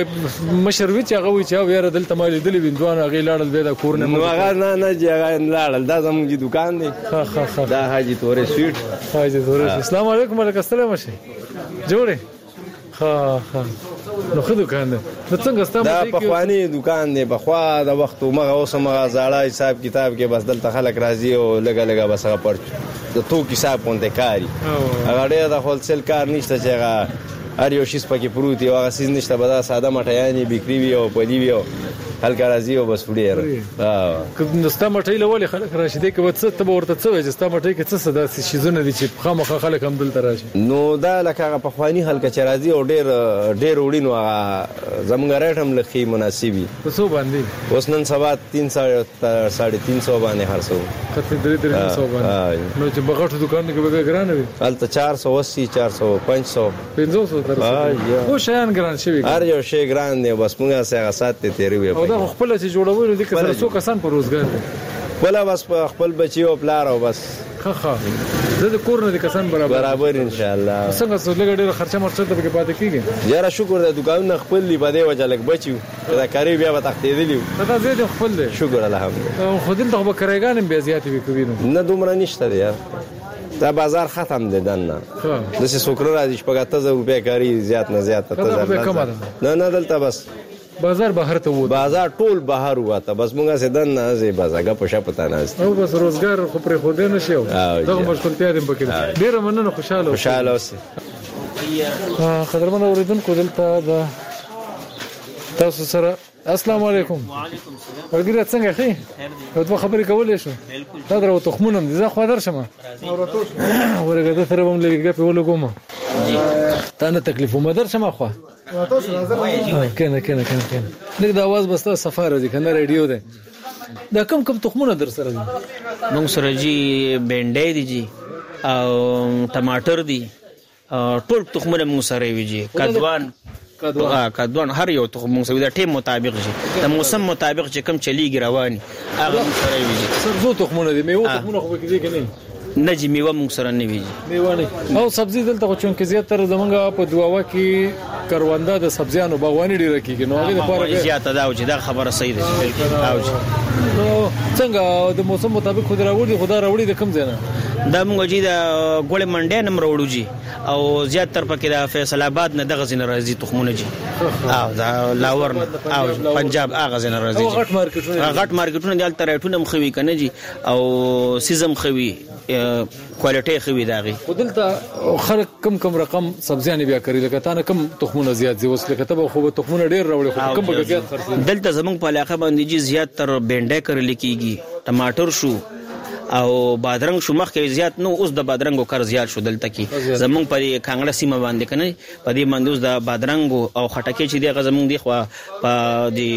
مشروي چې هغه وي چې یاره دلته مالې دلی ویندوانو هغه لاړل به د کور نه نو هغه نه نه چې هغه لاړل دا زموږ دکان دی ها ها ها دا حاجی تورې سویټ حاجی تورې السلام علیکم وعلیکم السلام شي جوړه ها ها نو خو دکان دی نو څنګه ستاسو دا په خواني دکان دی په خوا د وخت مغه اوس مغه زاړه حساب کتاب کې بس دلته خلک راځي او لګا لګا بس هغه پړ د تو حساب پونته کاری هغه ډېر د هولسیل کار نشته چې هغه هر یو شي سپکه پروت دی هغه سیز نشته به دا ساده مټیانی بکری وی او پدی وی هلکه راځي او بس وړي ها نو ستاسو مټی لولې خلک راشي دی کې څه ته ورته څه وایي چې ستاسو مټی کې څه صدا شیزونه دي چې خامخا خلک هم دلته راشي نو دا لکه په خواني هلکه چې راځي او ډېر ډېر وړي نو زمونږ ریټ هم لخي مناسبي په څو باندې اوس نن سبا تین سو ساڑھے تین سو باندې هر څو کته درې درې سو باندې نو چې بغټ دکان کې به ګران وي الته چار سو اسی چار سو پنځ سو پنځه سو تر او شیان ګران شي هر یو شی ګران دی بس موږ سره ساتي تیری وي دا خپل چې جوړول دي که څو کسان په روزګار دي ولا بس خپل بچي او پلار او بس ها ها زه د کور نه دي کسان برابر برابر ان شاء الله څنګه څو لګ ډېر خرچه مرچه ته کې پاتې کیږي یاره شکر د دکان خپل دی بده وجه لګ بچو دا کاری بیا به تختیدلی دا زه د خپل دی شکر الحمدلله خو دې ته به کرایګان بیا زیات وي کوي نه دومره نشته دی دا بازار ختم دی دنه د څه سوکر راځي شپږ هزار روپیا کاری زیات نه زیات ته نه نه دلته بس بازار بهر ته وو بازار ټول بهر وته بس مونږه سدن نه زی بازارګه پښه پتا نه است او بس روزګار خو پر خو دې نشو دغه مشکلتیا دې پکې ډیر مننه خوشاله خوشاله اوسه ها قدرمن اوریدونکو دلته دا تاسو سره السلام علیکم وعلیکم السلام ورګره څنګه خې نو ته خبرې کولې شو دا درو تخمونم دي زه خو درشم ورګه سره هم لګي په ولګوم تا نه تکلیف مو درشم خو تاسو راځه کنه کنه کنه کنه دغه د आवाज بس تاسو سفر دي کنه ریډیو ده دا کم کم تخمونه در سره دي موږ سره جی بینډې دي جی او ټماټر دي ټول تخمونه موږ سره وي جی کدوان کدوان کدوان هر یو تخم موږ سره د ټیم مطابق جی د موسم مطابق چې کم چلیږي رواني هغه موږ سره وي جی سبزو تخمونه دي میوه تخمونه خو کې دي کنه نه جی میوه موږ سره نه وي میوه نه او سبزی دلته چون کې زیات تر زمونږ په دواوا کې کرونده د سبزیانو باغواني ډیره کیږي نو هغه لپاره زیات دا او چې دا خبره صحیح ده بالکل او نو څنګه د موسم مطابق خو دراوړي خدا راوړي د کم ځای نه دا موږ جی د ګوړې منډې نم راوړو جی او زیات تر پکې د فیصل آباد نه دغه زین راځي تخمونه جی او دا لاور نه او پنجاب هغه زین راځي او غټ مارکیټونه غټ مارکیټونه د الټریټونه مخوي کنه جی او سیزم خوي کوالټي خوي داغي ودلته خلک کم کم رقم سبزیان بیا کوي لکه تا نه کم تخمونه زیات زی وسله کتب خو تخمونه ډیر راوړي خو کم به زیات خرڅ دلته زمونږ په علاقه باندې جی زیات تر بینډه کړل کیږي ټماټر شو او بادرنګ شو مخ کې زیات نو اوس د بادرنګو کار زیات شو دلته کې زمونږ په کانګړه سیمه باندې کنه په دې باندې اوس د بادرنګو او خټکې چې دی زمونږ دی خو په دې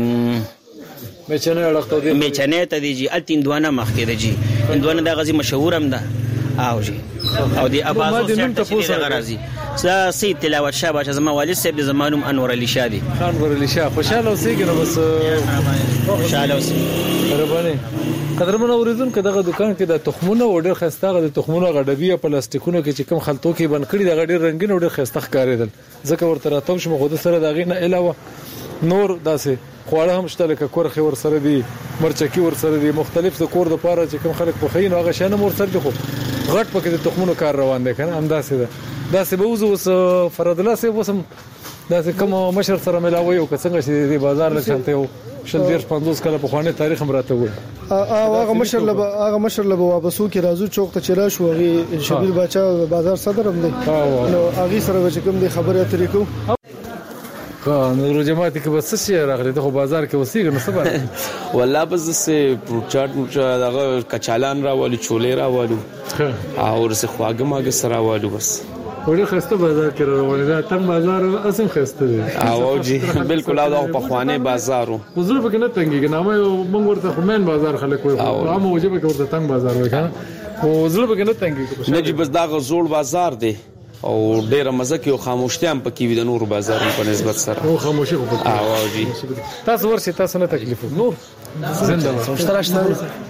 میچنه لړخته میچنه ته دی جی التین دوانه مخ کې دی جی دوانه د غزي مشهور هم ده او جی او د ابازو سره څه غرازي زه سید تلاوت شاه بچ زما والد صاحب د زمانوم انور علي شاه دي انور علي شاه خوشاله اوسئ کنه بس خوشاله اوسئ ربانه قدرمن اوریدونکو دغه دکان کې د تخمونو او ډېر خستاغه د تخمونو غډبي پلاستیکونو کې چې کم خلطو کې بن کړي د غډیر رنگین او ډېر خستخ کاریدل ځکه ورته راتم شم خو د سره دغه نه علاوه نور داسې خواړه هم شته لکه کورخي ور سره دي مرچکی ور سره دي مختلف د کور د پاره چې کم خلک په خین هغه شانه مور سره دي خو غټ پکې د تخمونو کار روان دي کنه انداسه ده داسې به وزوس فرد الله سه وسم داسې کوم مشر سره ملاوي او څنګه چې د بازار لښانته یو شل ډیر پنځوس کله په خوانه تاریخ هم راته وي هغه مشر له هغه مشر له واپسو کې راځو چوک ته چلا شو هغه شبیر بچا بازار صدر هم دی نو هغه سره چې کوم دی خبره اترې کو نو جماعت کې بس څه راغلی د بازار کې وسیګ نو سبا والله بس سه پروچاټ دغه کچالان راوالو چولې راوالو او ورسه خواګه ماګه سره راوالو بس وړي خسته بازار کې روانه ده تم بازار اسم خسته دی او جی بالکل او په خوانه بازارو حضور به نه تنګي نامه موږ ورته خمن بازار خلک وي عام وجبه کې ورته تنګ بازار وي کنه او حضور به نه تنګي نه جی بس دا غزول بازار دی او ډیره مزه کې او خاموشتي هم پکې وي د نور بازارونو په نسبت سره او خاموشي خو پکې او جی تاسو ورسې تاسو نه تکلیف نور زنده مشتراشته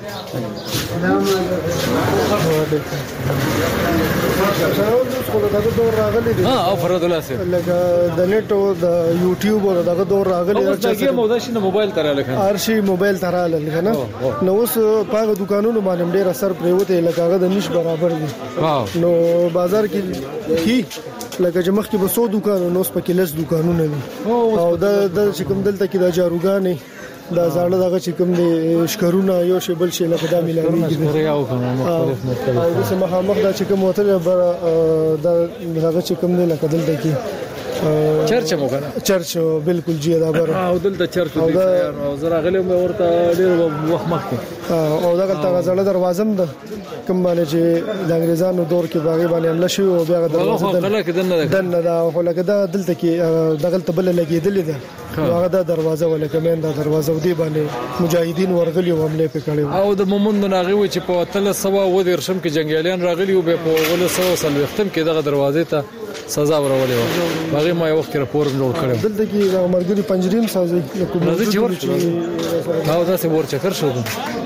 ها او فرد الله سره لکه د نیټ او د یوټیوب او دغه دور راغلي چې مودا شي موبایل تراله کنه ارشي موبایل تراله کنه نو اوس په دکانونو باندې ډېر اثر پریوته لکه هغه د نش برابر دي نو بازار کې کی لکه چې مخکې به څو دکانونه نو سپکې لس دکانونه دي او د د کوم دلته کې د جاروګانې دا زړه دغه چې کوم دي شکرونه یو شی بل شی لکه دا ملایوي یو کوم مختلف مختلف او د سمه مخ دا چې کوم وته دا دغه چې کوم دی لکه دلته کې چرچ مو کنه چرچ بالکل جی دا بر او دلته چرچ دی او زرا غلې مې ورته ډیر وخت مخکې او دغه ته غزړه دروازم ده کوم باندې چې د انګريزانو دور کې باغې باندې حمله شوی او بیا دروازه دنه دا خو لکه دا دلته کې دغه ته بل لګېدلې ده هغه د دروازه ولکه مین د دروازه ودی باندې مجاهدین ورغلي او حمله وکړي او د مومند ناغوي چې په تل سوا و د رشم کې جنگیالان راغلي او په ول سو سل وختم کې دغه دروازې ته سزا ورولې و هغه ما یو وخت راپور جوړ کړم دلته کې د مرګري پنجریم سازي کوم نه چې ورچ او دا څه ورچ کړ شو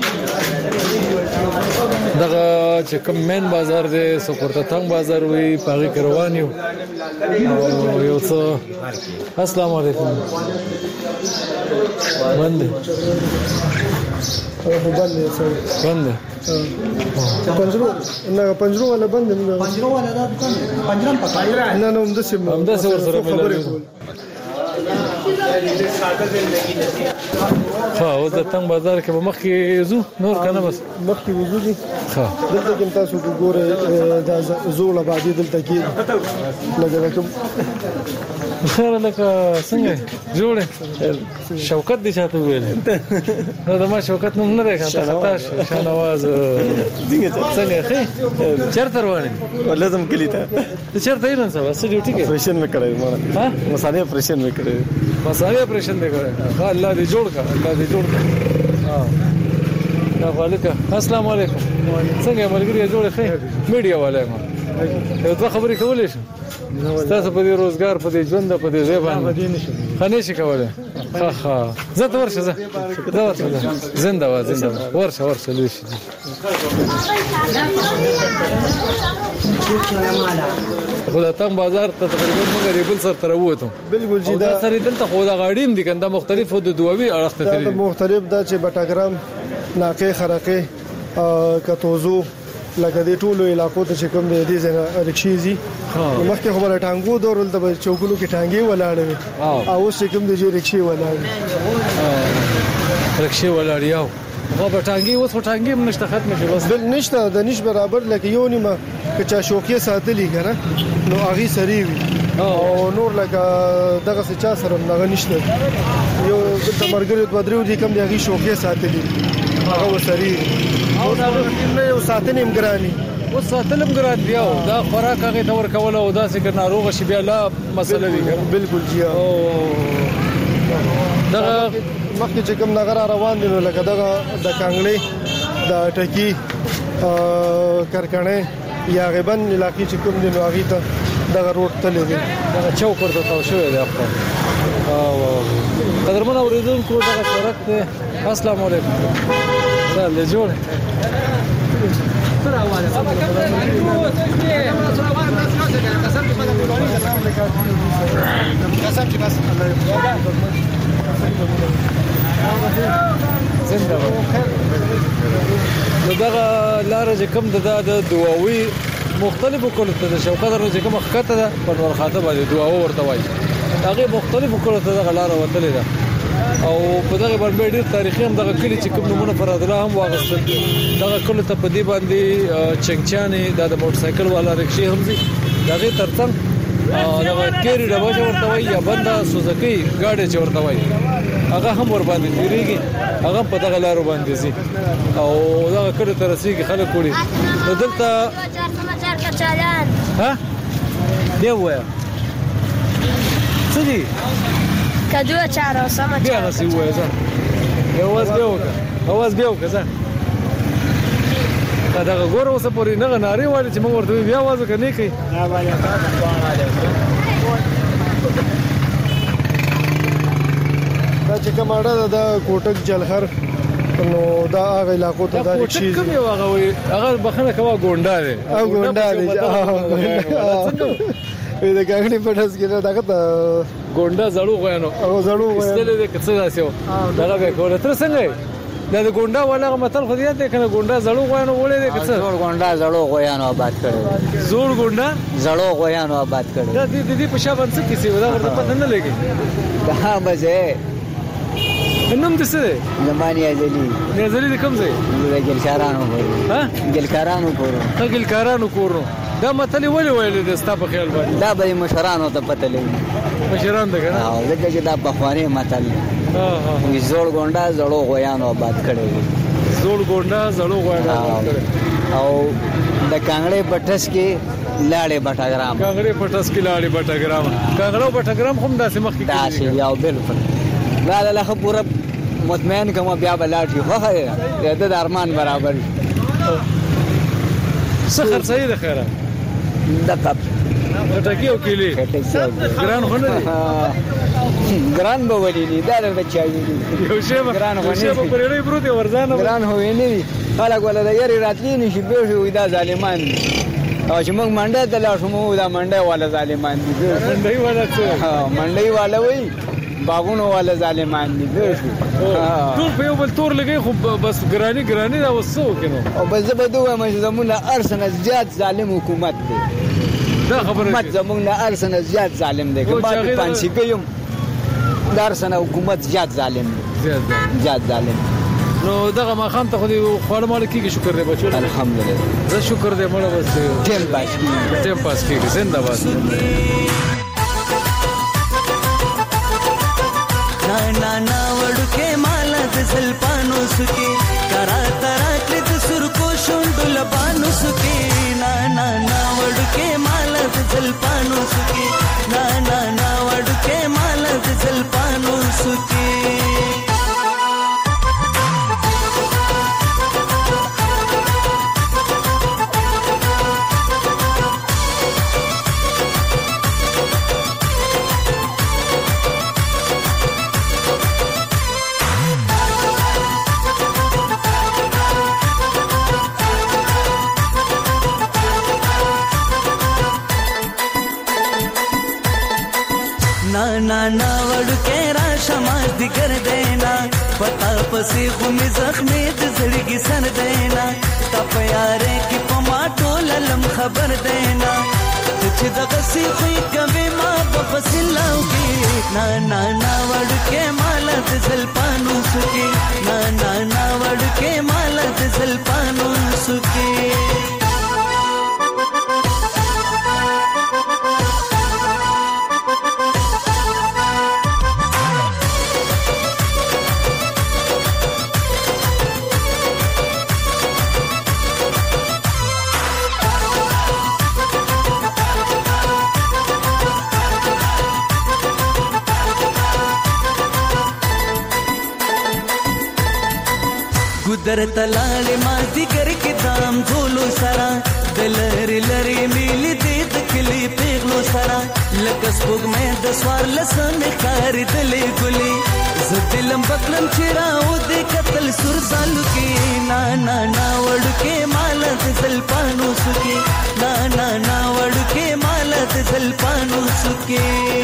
دغه چې کوم مین بازار دی سپورته تنگ بازار وي پاغي روان یو او یو څه السلام علیکم باندې او باندې باندې پنجرو نه پنجرو ولا باندې پنجرو ولا دا پنجرم پکای نه نو هم د سیم هم د سور سره ملګری ها او د تنگ بازار کې به مخکې زو نور کنه بس مخکې وزو دي ها دلته کې تاسو ګوره دا زول آبادی دلته کې لګا کوم خیر لکه څنګه جوړه شوکت دي چاته ویل نو دا ما شوکت نوم نه راځه ته شانواز څنګه خې چرته روانه ولازم کلی ته چرته یې نن سبا څه ډیوټي کې پرشن مې کړی ما ها مصالحه پرشن مې کړی مصالحه پرشن دې کړی ها الله دې جوړ کا الله دې جوړ کا ها دا والکه السلام علیکم څنګه ملګری جوړ خې میډیا والے ما یو څه خبرې کولې شو تاسو په دې روزګار په دې ژوند په دې ځای باندې خنه شي کولای ها ها زه ته ورشه زه زه ورشه زنده و زنده ورشه ورشه لوي شي خدای تم بازار ته تقریبا موږ ریبل سره تر وته بالکل جی دا سره دلته خو دا غاډیم دي کنده مختلفو د دووي اړخ ته دا مختلف دا چې بټاګرام ناقه خرقه کتوزو لکه د ټولو علاقو ته چې کوم د دې ځای رکشيزي مخکې خبره ټانګو دور ولته چوکونو کې ټانګي ولاړې او اوس چې کوم د جې رکشي ولاړې رکشي ولاړ یو هغه په ټانګي اوس په ټانګي هم نشته ختم شي بس بل نشته د نش برابر لکه یو نیمه کچا شوقي ساتلی کنه نو اغي سری او نور لکه دغه څه چا سره نه نشته یو د مرګري په درو دي کوم دی اغي شوقي ساتلی هغه وسري او دا نه یو ساتنې امګراني او ساتلم ګرات بیا دا خوراک هغه تور کول او دا څنګه ناروغ شي بیا لا مسله دي بالکل جی او دا مخکې چې کوم نغره روان دي نو لکه دغه د کانګړې د ټکی کرکنې یا غبن علاقې چې کوم دی نو هغه ته دغه روډ تللی دی دغه چوک ورته تاو شوی دی خو او قدرمن اوریدونکو دغه سړک دی. السلام علیکم سلام له جوړ سره حواله قسم چې بس زنده دغه لار چې کوم د دواوی مختلفو کولو ته د شوکت درو چې کوم خطه ده په ور خاطه باندې دواو ورته وایي هغه مختلفو کولو ته دغه لار وتلې ده او په دغه باندې ډېر تاریخي هم دغه کلی چې کوم نمونه فرادله هم واغستل دغه کله ته په دې باندې چنګچانې د موټر سایکل والا رکشې هم دي دغه ترڅنګ دغه کېری ډبه ورته وایي یا بنده سوزکۍ گاډي چې ورته وایي هغه هم ور باندې تیریږي هغه په دغه لارو باندې زی او دغه کله تر رسیږي خلک وړي نو دلته ها دی وایا څه دي کدو چارو سم بیا نسی وایا ځه اواز به وکړه اواز به وکړه ځه دا دغه ګور اوسه پورې نه غناري وایي چې موږ ورته بیا आवाज وکړ نه کوي دا چې کوم اړه د کوټک جلخر نو دا هغه علاقو ته دا شي کوم یو هغه وي هغه بخنه کوا ګونډا دی او ګونډا دی وی دا ګاګړي په داس کې دا ته ګونډا زړو غوینو او زړو غوینو استل دې کڅ داسیو دا به کوله تر څنګه دا د ګونډا ولا متل خو دې ته کنه ګونډا زړو غوینو ولې دې کڅ زړو ګونډا زړو غوینو آباد کړي زوړ ګونډا زړو غوینو آباد کړي دا دې دې په شابه څه کیسه ودا ورته پته نه لګي دا مزه نوم د څه دی زمانی ازلی نه ازلی د کوم ځای د ګلکارانو کورو ها ګلکارانو کورو ها ګلکارانو کورو دا متل ویلې ویلې د ستا په خیال باندې دا به مشرانو ته پته لګي مشران دغه او دغه دا په خوانه متل ها ها زوړ ګونډا زړو غویانو آباد کړي زوړ ګونډا زړو غویانو آباد کړي او د کانګړې پټس کې لاړې بټاګرام کانګړې پټس کې لاړې بټاګرام کانګړو بټاګرام هم داسې مخ کې داسې یو بالکل لا لا لا پورا مطمئن کوم بیا بلاټي خو خه د ارمان برابر څه خرڅې ده خیره د کپ ټکیو کلی ګران هونه ګران به ولې نه دا د چایي یو شی ګران هونه شی په پرېړې پروت ورځانه ګران هوې نه خلک ولا د یاري راتلی نشي به وي دا ظالمان او چې موږ منډه د لا شمو دا منډه والا ظالمان دي منډي والا څه منډي والا وي باغونو والا ظالمان دي ټول په یو بل تور لګي خو بس ګرانی ګرانی دا وسو کینو او بس زه به دوه مې زمونه ارسنه زیات ظالم حکومت دی دا خبره حکومت زمونه ارسنه زیات ظالم دی که ما پانسی کوم دارسنه حکومت زیات ظالم دی زیات زیات ظالم نو دغه ما خام ته خو دې خپل مال کېږي شکر دې بچو الحمدلله زه شکر دې مړ بس ټیم پاس کیږي ټیم پاس کیږي زنده باد نا نا نا وړکه مال د زلپانو سکی کرا ترا کړ سر کو شوند لبانو سکی نا نا نا وړکه مال د زلپانو سکی نا نا نا وړکه مال د زلپانو سکی ना ना ना वड़के राशा माज दिकर देना पता पसी घूमी जख्मी दजड़गी सर देना तप यारे की पमाटो ललम खबर देना तुझ दगसी हुई कभी माँ बफसिलाऊगी ना ना ना वड़के माला दजल पानू सुकी ना ना ना वड़के माला दजल पानू सुकी ګودر تلاله ما دیګر کې دام ټولو سرا دلری لری میل دې د کلی پیغلو سرا لکه سپوږ مې د سوار لسمه کار دلې ګلي زدلم بکلم چراو دې قتل سر سالو کې نا نا نا وړ کې مالت زلپانو سکي نا نا نا وړ کې مالت زلپانو سکي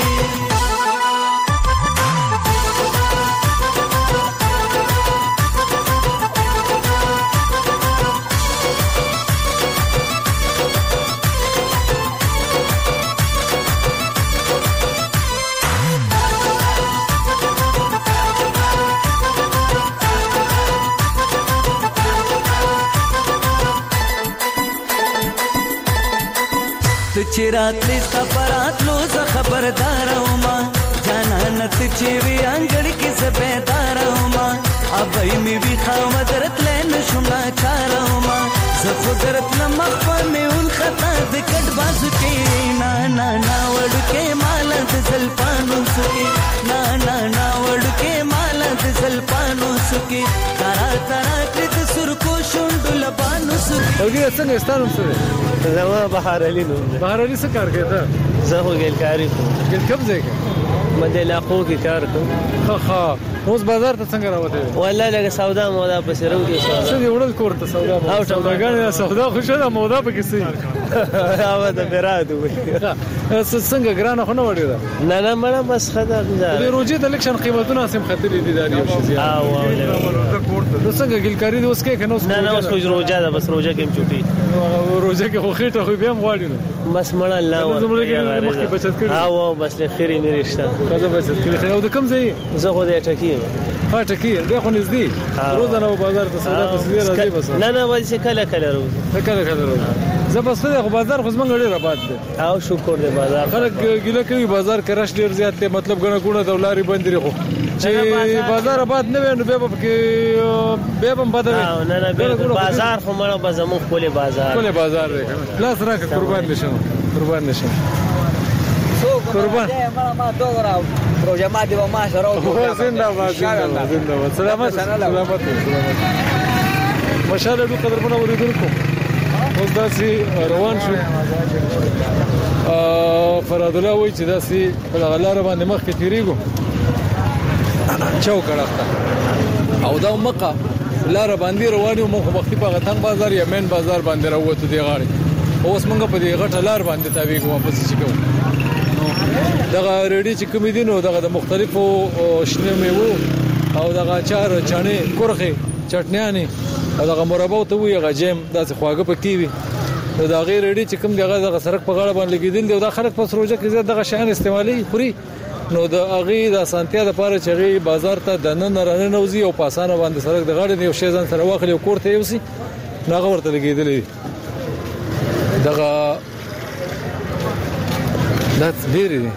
چرات لستا پرات لو ز خبردار وما جانانت چې وی انګړ کې زبیدار وما ابای می وی خاو درت لین شونا چار وما ز خدرت لمخ په میون خطا د کټ بازو کې نا نا نا وړ کې مالت زلپانو سکي نا نا نا وړ کې مالت زلپانو سکي تارا تارا کړ سر کو شوند لبانو سکي او دې څنګه ستانم سره زما بهار علي نو بهار علي څه کار کوي ته زه خو ګلکاری کوم ګل کوم ځای کې مده علاقو کې کار کوم ها ها اوس بازار ته څنګه راوته والله لکه سودا مودا پسې راو کې سودا څه دی وړل کوړه سودا او سوداګان سودا خوشاله مودا پکې سي هغه د برادو څنګه ګرانه خو نه وړي دا نه نه مړه بس خدا د روجي د الیکشن قیمتونه سم خطرې دي داري او شي او نو څنګه ګلکاری د اوس کې کنه نه نه اوس خو روجا ده بس روجا کې چوټي روجا کې خو خېټه خو بیا مواړي نو بس مړه الله مخکې بچت کړی او بس له خيري مې رښتا کله بچت کړی او د کم ځای زه خو دې ټکی ها ټکی دې خو نږدې روزانه په بازار ته سودا پسې راځي بس نه نه وایي چې کله کله روز کله کله روز زه بس خو بازار خو زمونږ ډیر آباد دی او شکر دې بازار خلک ګیله کوي بازار کې رش ډیر زیات دی مطلب غنه ګونه دولاري بندري خو چې بازار آباد نه ویني به په کې به هم بدوي نه نه بازار خو مړه به زموږ خپل بازار خپل بازار دی لاس راکه قربان نشم قربان نشم قربان ما دوغرا پروژه ما دی ما سره زنده باد زنده باد سلامت سلامت مشاله دو قدرمنه اوریدونکو اوس داسې روان شو فراد الله وایي چې داسې په هغه لاره باندې مخکې تېرېږو چوکړه او دا مقه لاره باندې روان یو مخ مخکې په غتنګ بازار یا مین بازار باندې راوته دی غاړي اوس موږ په دې غټه لار باندې تابع کوو په څه کوو دغه ریډي چې کوم دي نو دغه د مختلفو شنه میوه او دغه چار چانه کورخه چټنیانی او دغه مربا ته وی غجم داسې خواږه پکې وي نو دا غیر ریډي چې کوم دغه دغه سرک په غاړه باندې لګیدل دی دا خلک په سروجه کې زیات دغه شان استعمالي خوري نو د اغه د سانتیا د پاره چې غي بازار ته د نن رانه نوزي او پاسانه باندې سرک د غاړې یو شی ځان سره واخلي او کوړته یوسي ناغه ورته لګیدلې دغه دات ډېری دي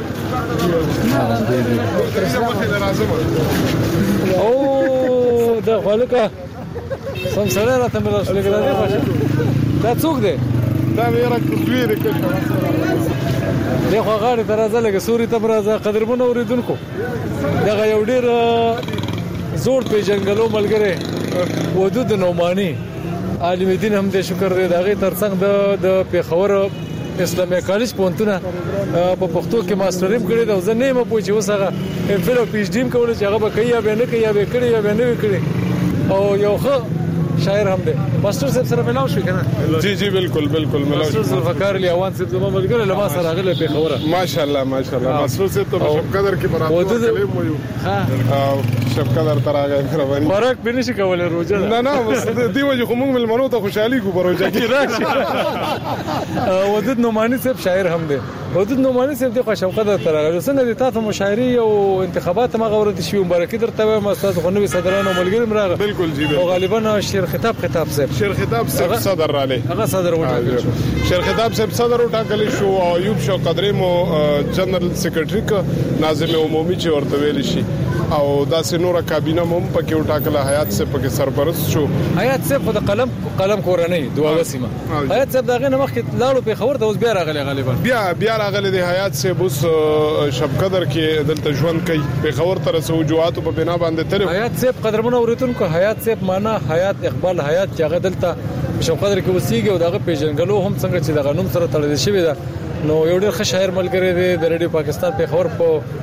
او دا خلکه سم سره راته مله شو لګره دي خوښه دا څوک دی دا ویره کوي دی دی خو غاړه درازه لګه سوري ته برازه قدرمنو اوریدونکو دا یو ډیر زوړ په جنگلو ملګری ودود نومانی عالم دین هم دې شکر دې داغه ترڅنګ د د پیښور اسلامي کالج پونتونه په پښتو کې ماستریم کړی دا ځنه مې پوښي وسغه ام فل او پی ایچ ډی کول چې هغه به کوي یا به نه کوي یا به کړی یا به نه کړی او یو ښه شاعر هم دی ماستر صاحب سره ملاو شو کنه جی جی بالکل بالکل ملاو ماستر ذوالفقار الیوان صاحب زما ملګری له ما سره غله په خبره ماشاءالله ماشاءالله ماستر صاحب ته شب قدر کې برابر کلم وایو ها او شب قدر تراغه مهرباني فرق به نشي کولای روزه نه نه بس دی وجه خو موږ ملمنو ته خوشحالي کو پروژه کې راشي ودود نومانی صاحب شاعر هم دی ودود نومانی صاحب د شب قدر تراغه څنګه د تاسو مشاعري او انتخابات ما غوړت شي مبارکي درته ما استاد خو نوې صدرانو ملګری مراغه بالکل جی او غالبا شیر خطاب خطاب صاحب شیر خطاب صاحب صدر را لې هغه صدر وټاکل شو شیر خطاب صاحب صدر وټاکل شو او ایوب شو قدرې مو جنرال سیکریټری کا ناظم عمومي چې ورته ویل شي او داسې نور کابینه هم پکې وټاکله. حیات صاحب پکې سرپرست شو. حیات صاحب د قلم قلم کورنۍ دوه وسیمه. حیات صاحب دغه نه مخکې لاړو په خبر ته اوس بیا راغلی غالبا. بیا بیا راغلی دی حیات صاحب اوس شب قدر کې دلته ژوند کوي. په خبر تر سوجواتو په بنا باندې تل. حیات صاحب قدرمنو اوریدونکو حیات صاحب معنا حیات اقبال حیات چې هغه دلته شب قدر کې وسیږي او دغه پیژنګلو هم څنګه چې دغه نوم سره تړل شوی دی. نو یو ډېر ښه شاعر ملګری دی د ریډیو پاکستان په خبر په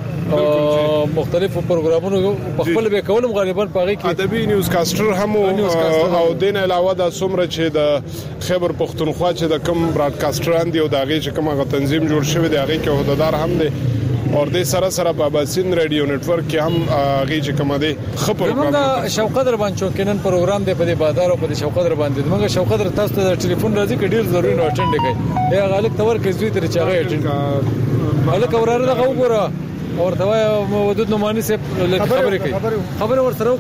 مختلفو پروګرامونو په خپل به کولم غالبا پاغي کې ادبي نیوز کاستر هم او دین علاوه د سمره چې د خیبر پختونخوا چې د کم براډکاسټران دی او د هغه چې کوم غو تنظیم جوړ شوی دی هغه کې عہدیدار هم دی او د سره سره په باسین رادیو نتورک کې هم هغه چې کوم دی خبر موږ شوقدر باندې چوکینن پروګرام دی په بازار او په شوقدر باندې موږ شوقدر تاسو ته ټلیفون راځي کې ډیر ضروري نو اټینډ کړئ یا غالک تور کې زوی تر چاغه اټینډ غالک اوراره دغه وګوره ورته ودود نومانی سه خبرې کوي خبره ورسره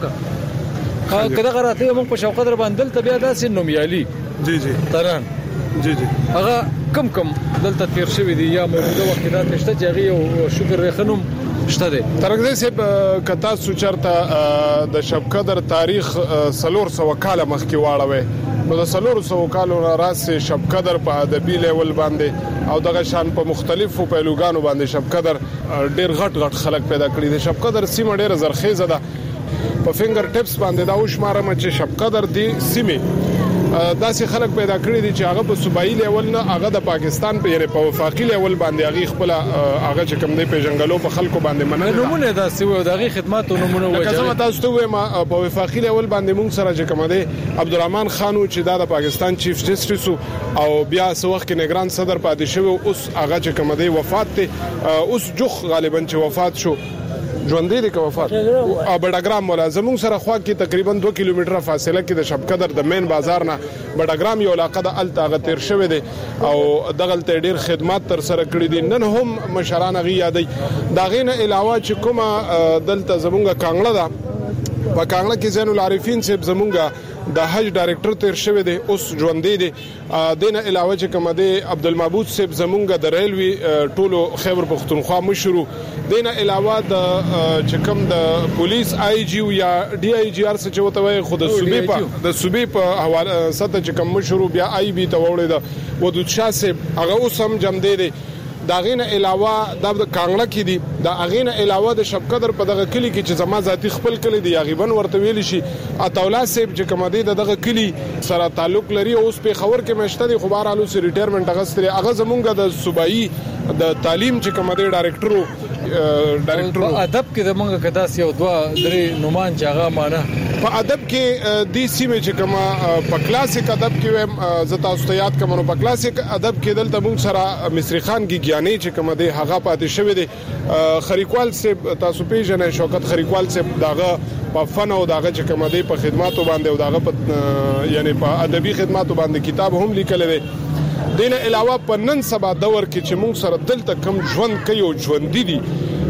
وکړه کله غراته موږ په شوقدر باندې تل بیا داسې نومیالي جی جی تران جی جی هغه کم کم دلته تیر شوی دی یا موجوده وختات نشته چې هغه شکر رخنوم شته دی. ترګدې سه کتا سوچرته د شب قدر تاریخ سلور سو کاله مخکې واړوي نو د سلور سو کالو راځي شب قدر په ادبي لیول باندې او دغه شان په مختلفو پهلوګانو باندې شب قدر ډیر غټ غټ خلک پیدا کړی دي. شب قدر سیمه ډیر زرخیزه ده په فینګر ټپس باندې دا وشماره چې شب قدر دی سیمه داسې خلک پیدا کړی دي چې هغه په صوبایي لیول نه هغه د پاکستان په یعنی په وفاقي لیول باندې هغه خپل هغه چې کوم دی پیژنګلو په خلکو باندې منل نمونه داسې و دغه خدمات او نمونه وجه کله تاسو ته وایم په وفاقي لیول باندې موږ سره چې کوم دی عبدالرحمن خان چې دا د پاکستان چیف جسټیس او بیا سو وخت کې نگران صدر پاتې شو اوس هغه چې کوم دی وفات ته اوس جوخ غالبا چې وفات شو ژوندې د وفات او بډاګرام ملازمون سره خوا کې تقریبا دوه کیلومتره فاصله کې د شب قدر د مین بازار نه بډاګرام یو علاقه د التاغه تیر شوی دی او دغه ته ډیر خدمات تر سره کړی دي. نن هم مشران غي یادې دا غینه علاوه چې کومه دلته زمونږه کانګړه ده په کانګړه کې زین العارفین صاحب زمونږه د حج ډایریکټر تیر شوی دی اوس ژوندې دی. دینه علاوه چې کوم دی عبدالمعبود صاحب زمونږه د ریلوي ټولو خیبر پختونخوا مشرو دینه علاوه د چې کوم د پولیس آی جی یا ډي آی جی ار څه چوته وي خود صوبې په د صوبې په حواله سره چې کوم مشرو بیا آی بي ته وړي د ودود شاه صاحب هغه اوس هم جمع دی. دا غینه علاوه د کانګړه کې دي دا غینه علاوه د شب قدر په دغه کلی کې چې زما ذاتی خپل کلی دی غیبن ورته ویل شي اتولا صاحب چې کوم دی دغه کلی سره تعلق لري اوس په خبر کې مشته دی خو بهر حالو سره ریټایرمنټ غستري هغه زمونږ د صوبایي د تعلیم چې کوم دی ډایریکټر ډایریکټر ادب کې د مونږه کدا سیو دوا درې نومان چاغه معنا په ادب کې د سیمه چې کوم په کلاسیک ادب کې زتا استاد کوم په کلاسیک ادب کې دلته مونږ سره مصری خان کې یعنی چې کوم دی هغه پاتې شوی دی. خریکوال صاحب تاسو پیژنئ شوکت خریکوال صاحب داغه په فن او داغه چې کوم دی په خدماتو باندې او داغه په یعنی په ادبي خدماتو باندې کتاب هم لیکل دی. دینه علاوه په نن سبا دور کې چې موږ سره دلته کم ژوند کوي او ژوند دي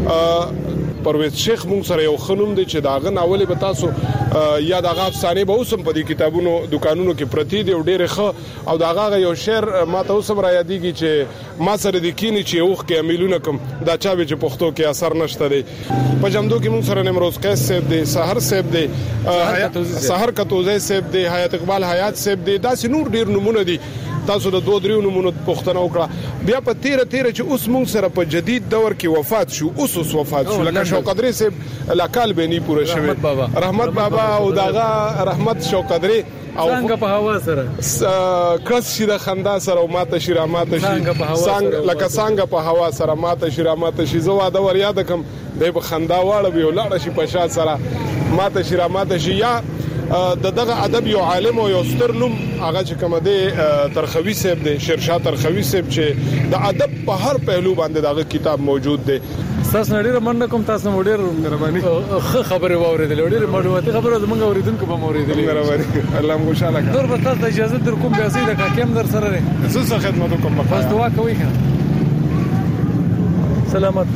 پرویز شیخ موږ سره یو خنوم دی چې داغه ناول به تاسو یا داغه افسانه به اوسم په دې کتابونو دکانونو کې پرتی دی او ډېر ښه او داغه یو شعر ما ته اوسم را یادېږي چې ما سره د کینی چې اوخ کې امیلونه کوم دا چا به چې پښتو کې اثر نشته دی. په جمدو کې موږ سره نمروز قیس صاحب دی سحر صاحب دی سحر کتوزی صاحب دی حیات اقبال حیات صاحب دی دا نور ډېر نمونه دي. تاسو د دوه دریو نمونه پښتنه وکړه بیا په تیر تیر چې اوس موږ سره په جدید دور کې وفات شو اوس اوس وفات شو لکه شوقدري صاحب لاکال به نی پوره شوی رحمت بابا او داغه رحمت شوقدري او څنګه په هوا سره کس شي د خندا سره او ماته شي را ماته شي څنګه لکه څنګه په هوا سره ماته شي را ماته شي زه واده ور یاد کوم د په خندا واړه به ولاړ شي په شات سره ماته شي را ماته شي یا د دغه ادب یو عالم او یو ستر نوم هغه چې کوم دی ترخوي صاحب دی شیرشاه ترخوي صاحب چې د ادب په هر پهلو باندې دغه کتاب موجود دی. تاسو نړۍ رمنه کوم تاسو ډېر مهرباني خبره واوریدل ډېر معلوماتي خبره زمونږ اوریدونکو به اوریدل مهرباني الله مو خوشاله کړه. نور به تاسو اجازه در کوم بیا سي د کاکم در سره نه زه خدمت کوم بس دعا کوي. سلامت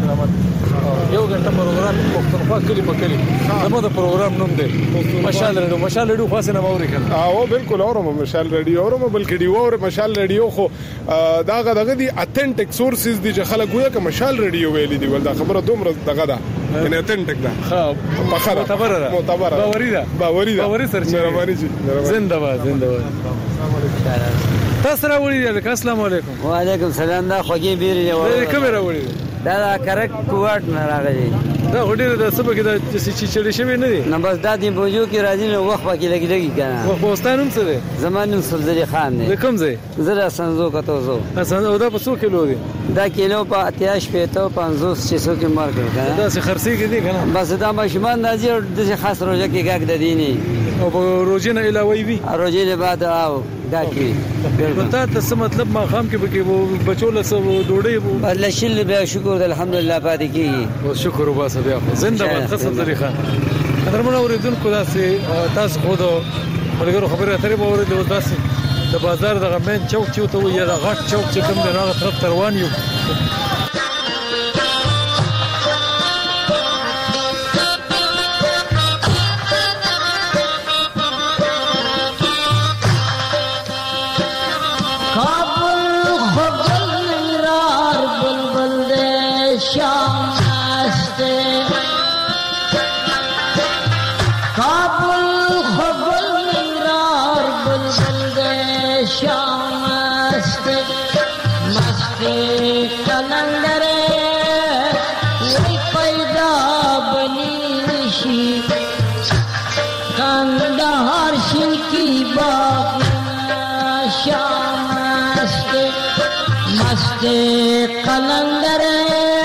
سلامت. یو غنټه پروګرام پښتونخوا کلی په کلی زموږ د پروګرام نوم دی مشال رادیو. مشال رادیو خاصه نه موري کنه. او بالکل اورم مشال رادیو اورم بلکې دی اور مشال رادیو خو دا غدغه دي اتنټیک سورسز دي چې خلک وایي ک مشال رادیو ویلي دی ول دا خبره دومره دغه ده ان اتنټیک ده. ها په خبره معتبره ده معتبره باوري ده باوري ده باوري سره مهرباني جی زنده باد زنده باد. تاسو راوړی دی. السلام علیکم. وعلیکم السلام. دا خوږی بیرې دی. کومه راوړی دا کرک کوټ نه راغلی. دا هډیر د سبا کې د چې چړې شوی نه دی. نه بس دا دی بوجو کې راځي نو وخت پکې لګي لګي کنه. وخت پوستانم څه دی؟ زمانم سلزری خان دی. کوم ځای؟ زرا سنزو کته زو. سنزو دا په څو کیلو دی؟ دا کیلو په اتیاش پېته پنځوس شش سو کې مارکر کنه. دا څه خرسي کې دی کنه. بس دا ماشومان راځي او د خاص روزه کې ګاګ د دیني او په روزه نه علاوه وي. روزه له بعد او دا کې نو تا څه مطلب ما خام کې بګي بچو له سو ډوډۍ وو. الله شل به شکر الحمدلله پاتې کی. او شکر وباسه بیا زنده باد خاصه طریقه. درمن اوریدونکو داسې تاسو خو د ملګرو خبره اترې به اورېدل داسې د بازار دغه مین چوک چې ته وي یا غټ چوک چې کوم دی هغه طرف روان یو. कलंदर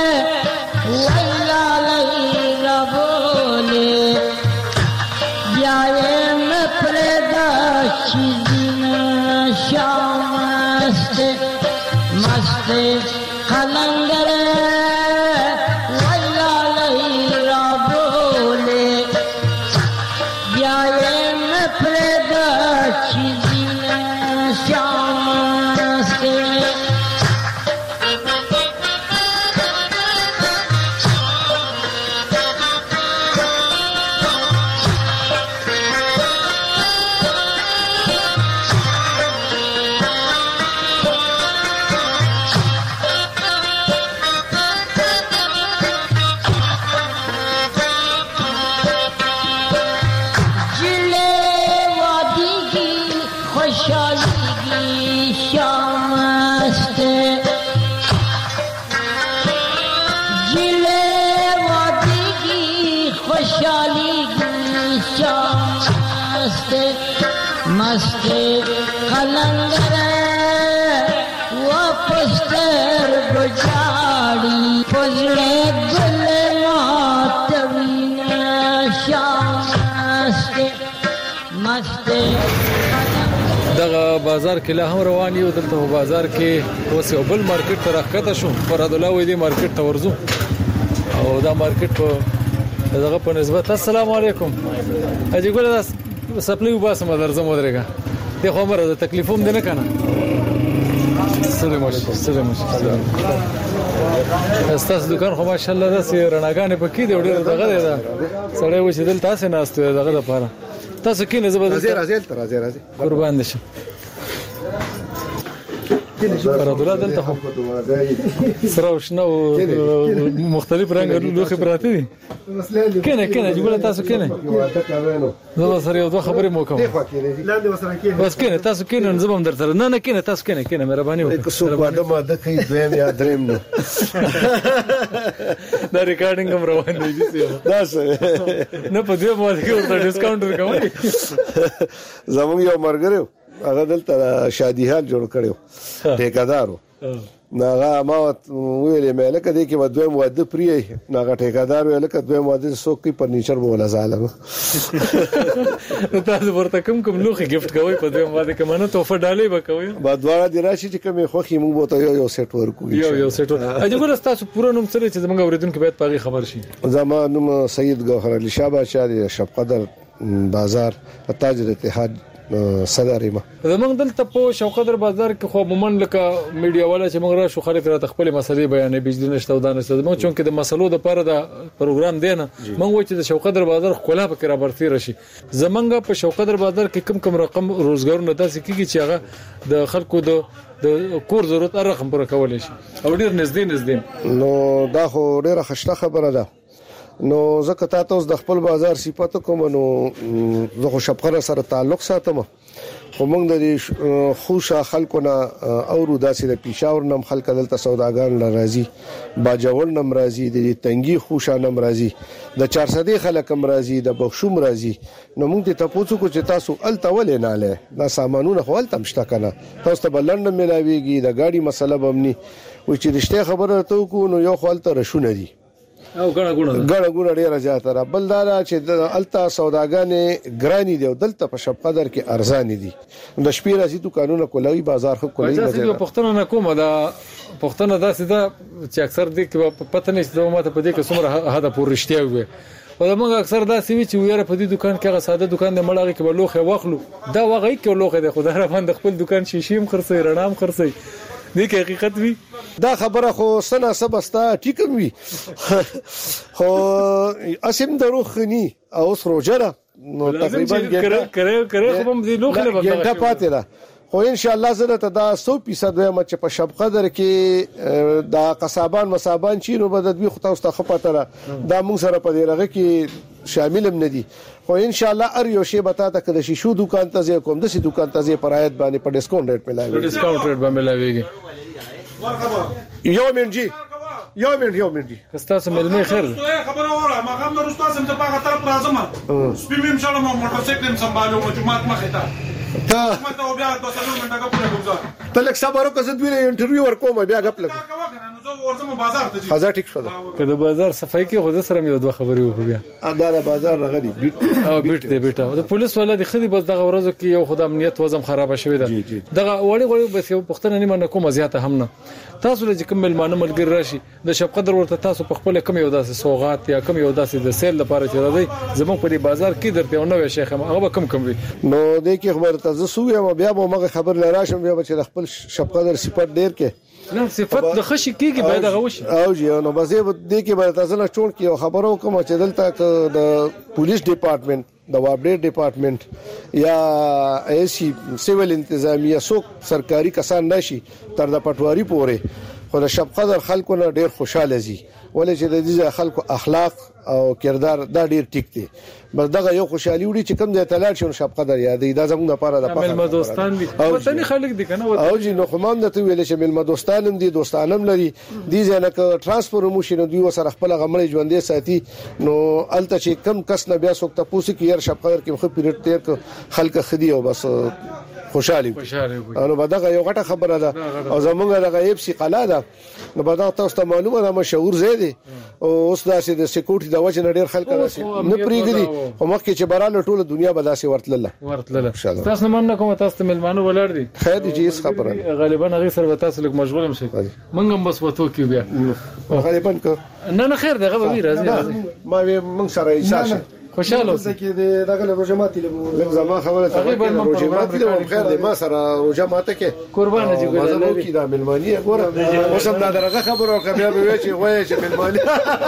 वैला लैला बोले ब्याये में प्रदाशी दिन शाम मस्त मस्त कलंदर वैला लैला बोले ब्याये में प्रदाशी दिन शाम मस्त मस्ते कलंदर वापस कर गुजारी फजले गुल मातवीन शाम मस्ते मस्ते دغه بازار کې لا هم روان یو. دلته په بازار کې اوس یو بل مارکیټ ته راکته شو. فراد الله وې دې مارکیټ ته ورزو او دا مارکیټ په دغه په نسبت. السلام علیکم. اجي ګل دا سپلای وباسه مدار زمو درګه ته خو مره د تکلیفوم دنه کنه. السلام علیکم. السلام علیکم. استاس دکان خو ماشاءالله دا سي رڼاګانې پکې دی ډېر دغه دی دا سړی و چې دل تاسو نه استو دغه لپاره تاسو کې نه زبر راځي راځي راځي راځي قربان دي شه فرادولا دلته خو سره وشنه او مختلف رنګ لوخي پراته دي کنه کنه جوړه تاسو کنه زما سره یو دوه خبرې مو کوم لاندې وسره کنه بس کنه تاسو کنه زبم درته نه نه کنه تاسو کنه کنه مهرباني وکړئ څو باندې ما د کوي دویم یا دریم نو دا ریکارډینګ هم روان دی دا څه نه په دې باندې کې ورته ډیسکاونټ ورکوي. زموږ یو مرګرو هغه دلته شادي حال جوړ کړو ټیکادارو ناغه ما ویلې مې لکه دې کې ودوي مواده پری ناغه ټیکادار ویل لکه دوی مواده سوق کی فرنیچر بوله ظالم. تاسو ورته کوم کوم لوخي گیفت کوي په دوی مواده کې منه توفه ډالې وکوي بعد واړه دی راشي چې کومه خوخي موږ بوته یو یو سیټ ورکو یو یو سیټ. اجه ګور تاسو پوره نوم سره چې زمونږ اوریدونکو باید پاغي خبر شي. زما نوم سید ګوهر علي شاه بادشاہ دی شب قدر بازار تاجر اتحاد صدر ما زمونږ دلته په شوقدر بازار کې خو عموما لکه میډیا والا چې موږ را شو خلک را خپل مسلې بیانې بجلی نشته او دانه ستاسو موږ چونکې د مسلو د پاره د پروګرام دی نه موږ وایو چې د شوقدر بازار خلا په کې را برتي راشي زمونږ په شوقدر بازار کې کم کم رقم روزګارونه داسې کیږي چې هغه د خلکو د د کور ضرورت رقم پر کولای شي او ډیر نږدې نږدې نو دا خو ډیره خشته خبره ده نو زکه تاسو د خپل بازار صفات کوم نو زه خو شپخره سره تعلق ساتم خو موږ د خوشا خلکونه او داسې د پیښور نم خلک دلته سوداګان لرازي باجوړ نم راځي د تنګي خوشا نم راځي د چار سدې خلک نم راځي د بخښوم راځي نو موږ ته تاسو کو چې تاسو التول نه له دا سامانونه خو التم شته کنه تاسو ته بلند ملاويږي د گاډي مسله بمني و چې رښتیا خبره ته کو نو یو خو الته رشونه دي او ګڼه ګڼه ګڼه ګڼه ډیره زیاته را بل دا چې د التا سوداګانې ګرانی دی او دلته په شپقدر کې ارزان دي د شپې راځي دکانونه کولای بازار خو کولای نه پښتنه نه کومه دا پښتنه داسې ده چې اکثر دې کې پته نشته ماته په دې کې څومره هدا پور رښتیا وي او موږ اکثر دا سوي چې ویره په دې دکان کې هغه ساده دکان د مړاغي کې لوخه واخلو دا واغې کې لوخه د خدای رحمان د خپل دکان شیشیم خرڅي رڼام خرڅي دې کې حقیقت وی دا خبره خو سنا سبستا ټیکم وی خو اسیم دروخنی او سروجره نو تقریبا ګټه کړه کړه خو هم دې لوخه نه ګټه پاتې ده خو ان شاء الله زه ته دا سو فیصد وایم چې په شبقدر کې دا قصابان مصابان چینو بد دوی خو تاسو ته خپاتره دا موږ سره په دې رغه کې شامل هم ندي خو ان شاء الله ار یو شی بتا ته کله شیشو دکان ته کوم د سي دکان ته پرایت باندې په ډیسکاونټ ریټ ملاوي ډیسکاونټ ریټ باندې ملاويږي یو منجي یو منټ یو منټ کستاسو ملمه خیر خبره وره ما هم نو استاد سم ته په طرف راځم سپیم شلم موټر سایکل سمبالو جمعات مخه ته تا ما ته بیا د څلور منټه کوله ګوزار ته لک صبر وکړه زه دوی انټرویو ورکوم بیا غپ لګ ورځم بازار ته خزا ټیک شو کله بازار صفای کې خو سره مې دوه خبرې وکړې بیا دا بازار راغلی او بیت دی بیت د پولیس ولا د خدي بس دغه ورځو کې یو خدای امنیت وزم خراب شوی ده دغه وړي وړي بس یو پښتنه نیمه نه کومه زیاته هم نه تاسو لږ کوم ملمانه ملګری راشي د شپقدر ورته تاسو په خپل کم یو داسې سوغات یا کم یو داسې د سیل لپاره چې راځي زموږ په بازار کې درته یو نوې شیخ هغه کم کم وي نو د کی خبره تاسو سوې بیا به موږ خبر لراشم بیا چې خپل شپقدر صفات ډیر کې نه صفات د خشي کېږي باید هغه وشي او جی نو بس دې کې به تاسو نه چون کې خبرو کوم چې دلته د پولیس ډپارټمنټ د وابډیټ ډپارټمنټ یا ایسی سیول انتظامیه سو سرکاري کسان نشي تر د پټواري پورې خو د شپقدر خلکو نه ډیر خوشاله زی ولې چې د دې خلکو اخلاق او کردار دا ډیر ټیک دي بس دغه یو خوشحالي وړي چې کوم ځای تلل شي شپقدر یادې دا زموږ لپاره د پخه مل دوستان دي وطني خلک دي کنه او جی نو خمان د تو ویل چې مل دوستانم دي دوستانم لري دي ځنه ک ترانسفر مو شي نو دوی وسره خپل غمړې ژوندې ساتي نو الته چې کم کس نه بیا څوک ته پوسی کې ير شپقدر کې خو پیریډ تیر ک خلک خدي او بس خوشالي خوشالي نو بدغه یو غټه خبره ده او زمونږ دغه ایب سي قلا ده نو بدغه تاسو ته معلومه ده مشهور زیاده او اوس داسې د سکیورټي د وجه ډیر خلک راسي نه پریګري او مخکې چې براله ټوله دنیا به داسې ورتلله ورتلله تاسو نه کوم تاسو ملمانو ولر دي خیر دي جیس خبره غالبا هغه سره تاسو لږ مشغول هم شي منګ هم بس وته کې بیا غالبا نه نه خیر دغه به راځي ما من سره ایساشه خوشاله اوسئ کې دغه روزه ماتي له زما خبره تقریبا روزه ماتي له خیر دې ما سره روزه ماته کې قربان دي ګورل نو کې دا ملمانی ګوره اوس هم دا درغه خبره او بیا به چې وایي چې ملمانی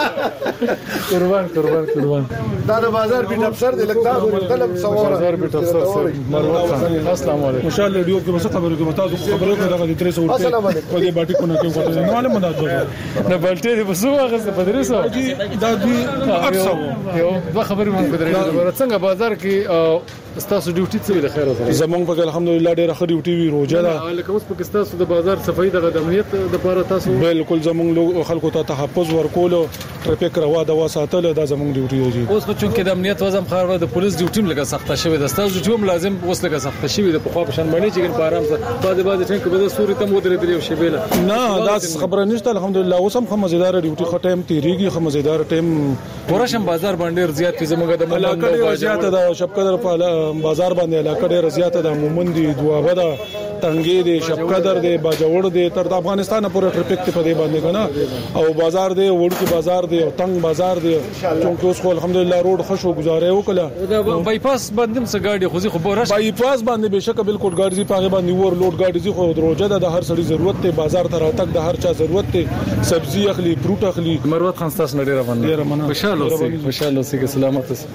قربان قربان قربان دا د بازار بیت افسر دې لګتا قلم سواره بازار بیت افسر مروت السلام علیکم ان شاء الله ډیو کې څه خبره کوم تاسو خبرو کې دغه درې سو السلام علیکم په دې باټي کو نه کې کوته نه معلومه ده نه بلټې دې بسو هغه څه پدریسو دا دوی اکثر یو دوه خبرې مونږ درې څنګه بازار کې استاسو ډیوټي څه د خیر سره زمونږ په الحمدلله ډېر ښه ډیوټي وی روزه ده لکه اوس په استاسو د بازار صفای د امنیت د لپاره تاسو بالکل زمونږ خلکو ته تحفظ ورکول ټریفیک روا د وساتل د زمونږ ډیوټي دی اوس خو چې د امنیت وزم خار د پولیس ډیوټي لګه سخته شوی د استاسو ډیوټي لازم اوس لګه سخته شوی د په خوا په شان باندې چې په آرام سره بعد بعد ټینګ به د سوري تم ودرې دی شی بیل نه دا خبره نشته الحمدلله اوس هم مزیدار ډیوټي ختم تیریږي خو مزیدار ټیم ورشم بازار باندې زیات زموږ د علاقه ډیره زیاته ده شپقدر په بازار باندې علاقه ډیره زیاته ده مومندي دوابه ده تنګي دي شپقدر دي باجوړ دي تر د افغانستان پورې ټریفیک ته په دې باندې کنه او بازار دی وړکی بازار دی او تنگ بازار دی چونکه اوس خو الحمدلله روډ خوشو گزارې وکړه دا بای پاس باندې څه گاډي خو خو بورش بای پاس باندې بشک بالکل ګاډي په باندې ور لوډ گاډي خو دروځه د هر سړي ضرورت ته بازار ته راتګ د هر چا ضرورت ته سبزی اخلي فروټ اخلي مروت خان تاسو نړۍ روان خوشاله اوسئ خوشاله اوسئ سلامت اوسئ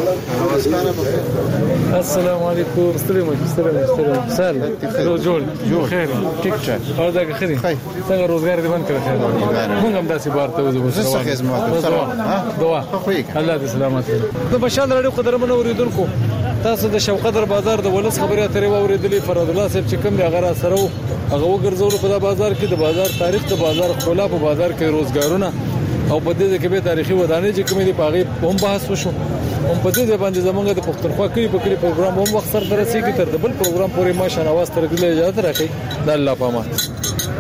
السلام علیکم ستړي مو ستړي ستړي سال روز جوړ خیر ټیک ټاک اور دا خیر څنګه روزګار دې باندې کړی موږ هم داسې بار ته وځو زه خدمت سره دعا الله دې سلامت د بشال رادیو قدرمن اوریدونکو تاسو د شوقدر بازار د ولس خبري اترې واوریدلې فراد الله صاحب چې کوم دی هغه سره هغه وګرځول په بازار کې د بازار تاریخ د بازار خلا په بازار کې روزګارونه او په دې کې به تاریخي ودانې چې کومې دی پاغي هم بحث وشو هم په دې باندې زمونږ د پښتونخوا کې په کلی پروګرام هم وخت سره درسي کې تر د بل پروګرام پورې ما شنواز تر دې اجازه راکړي د الله پامه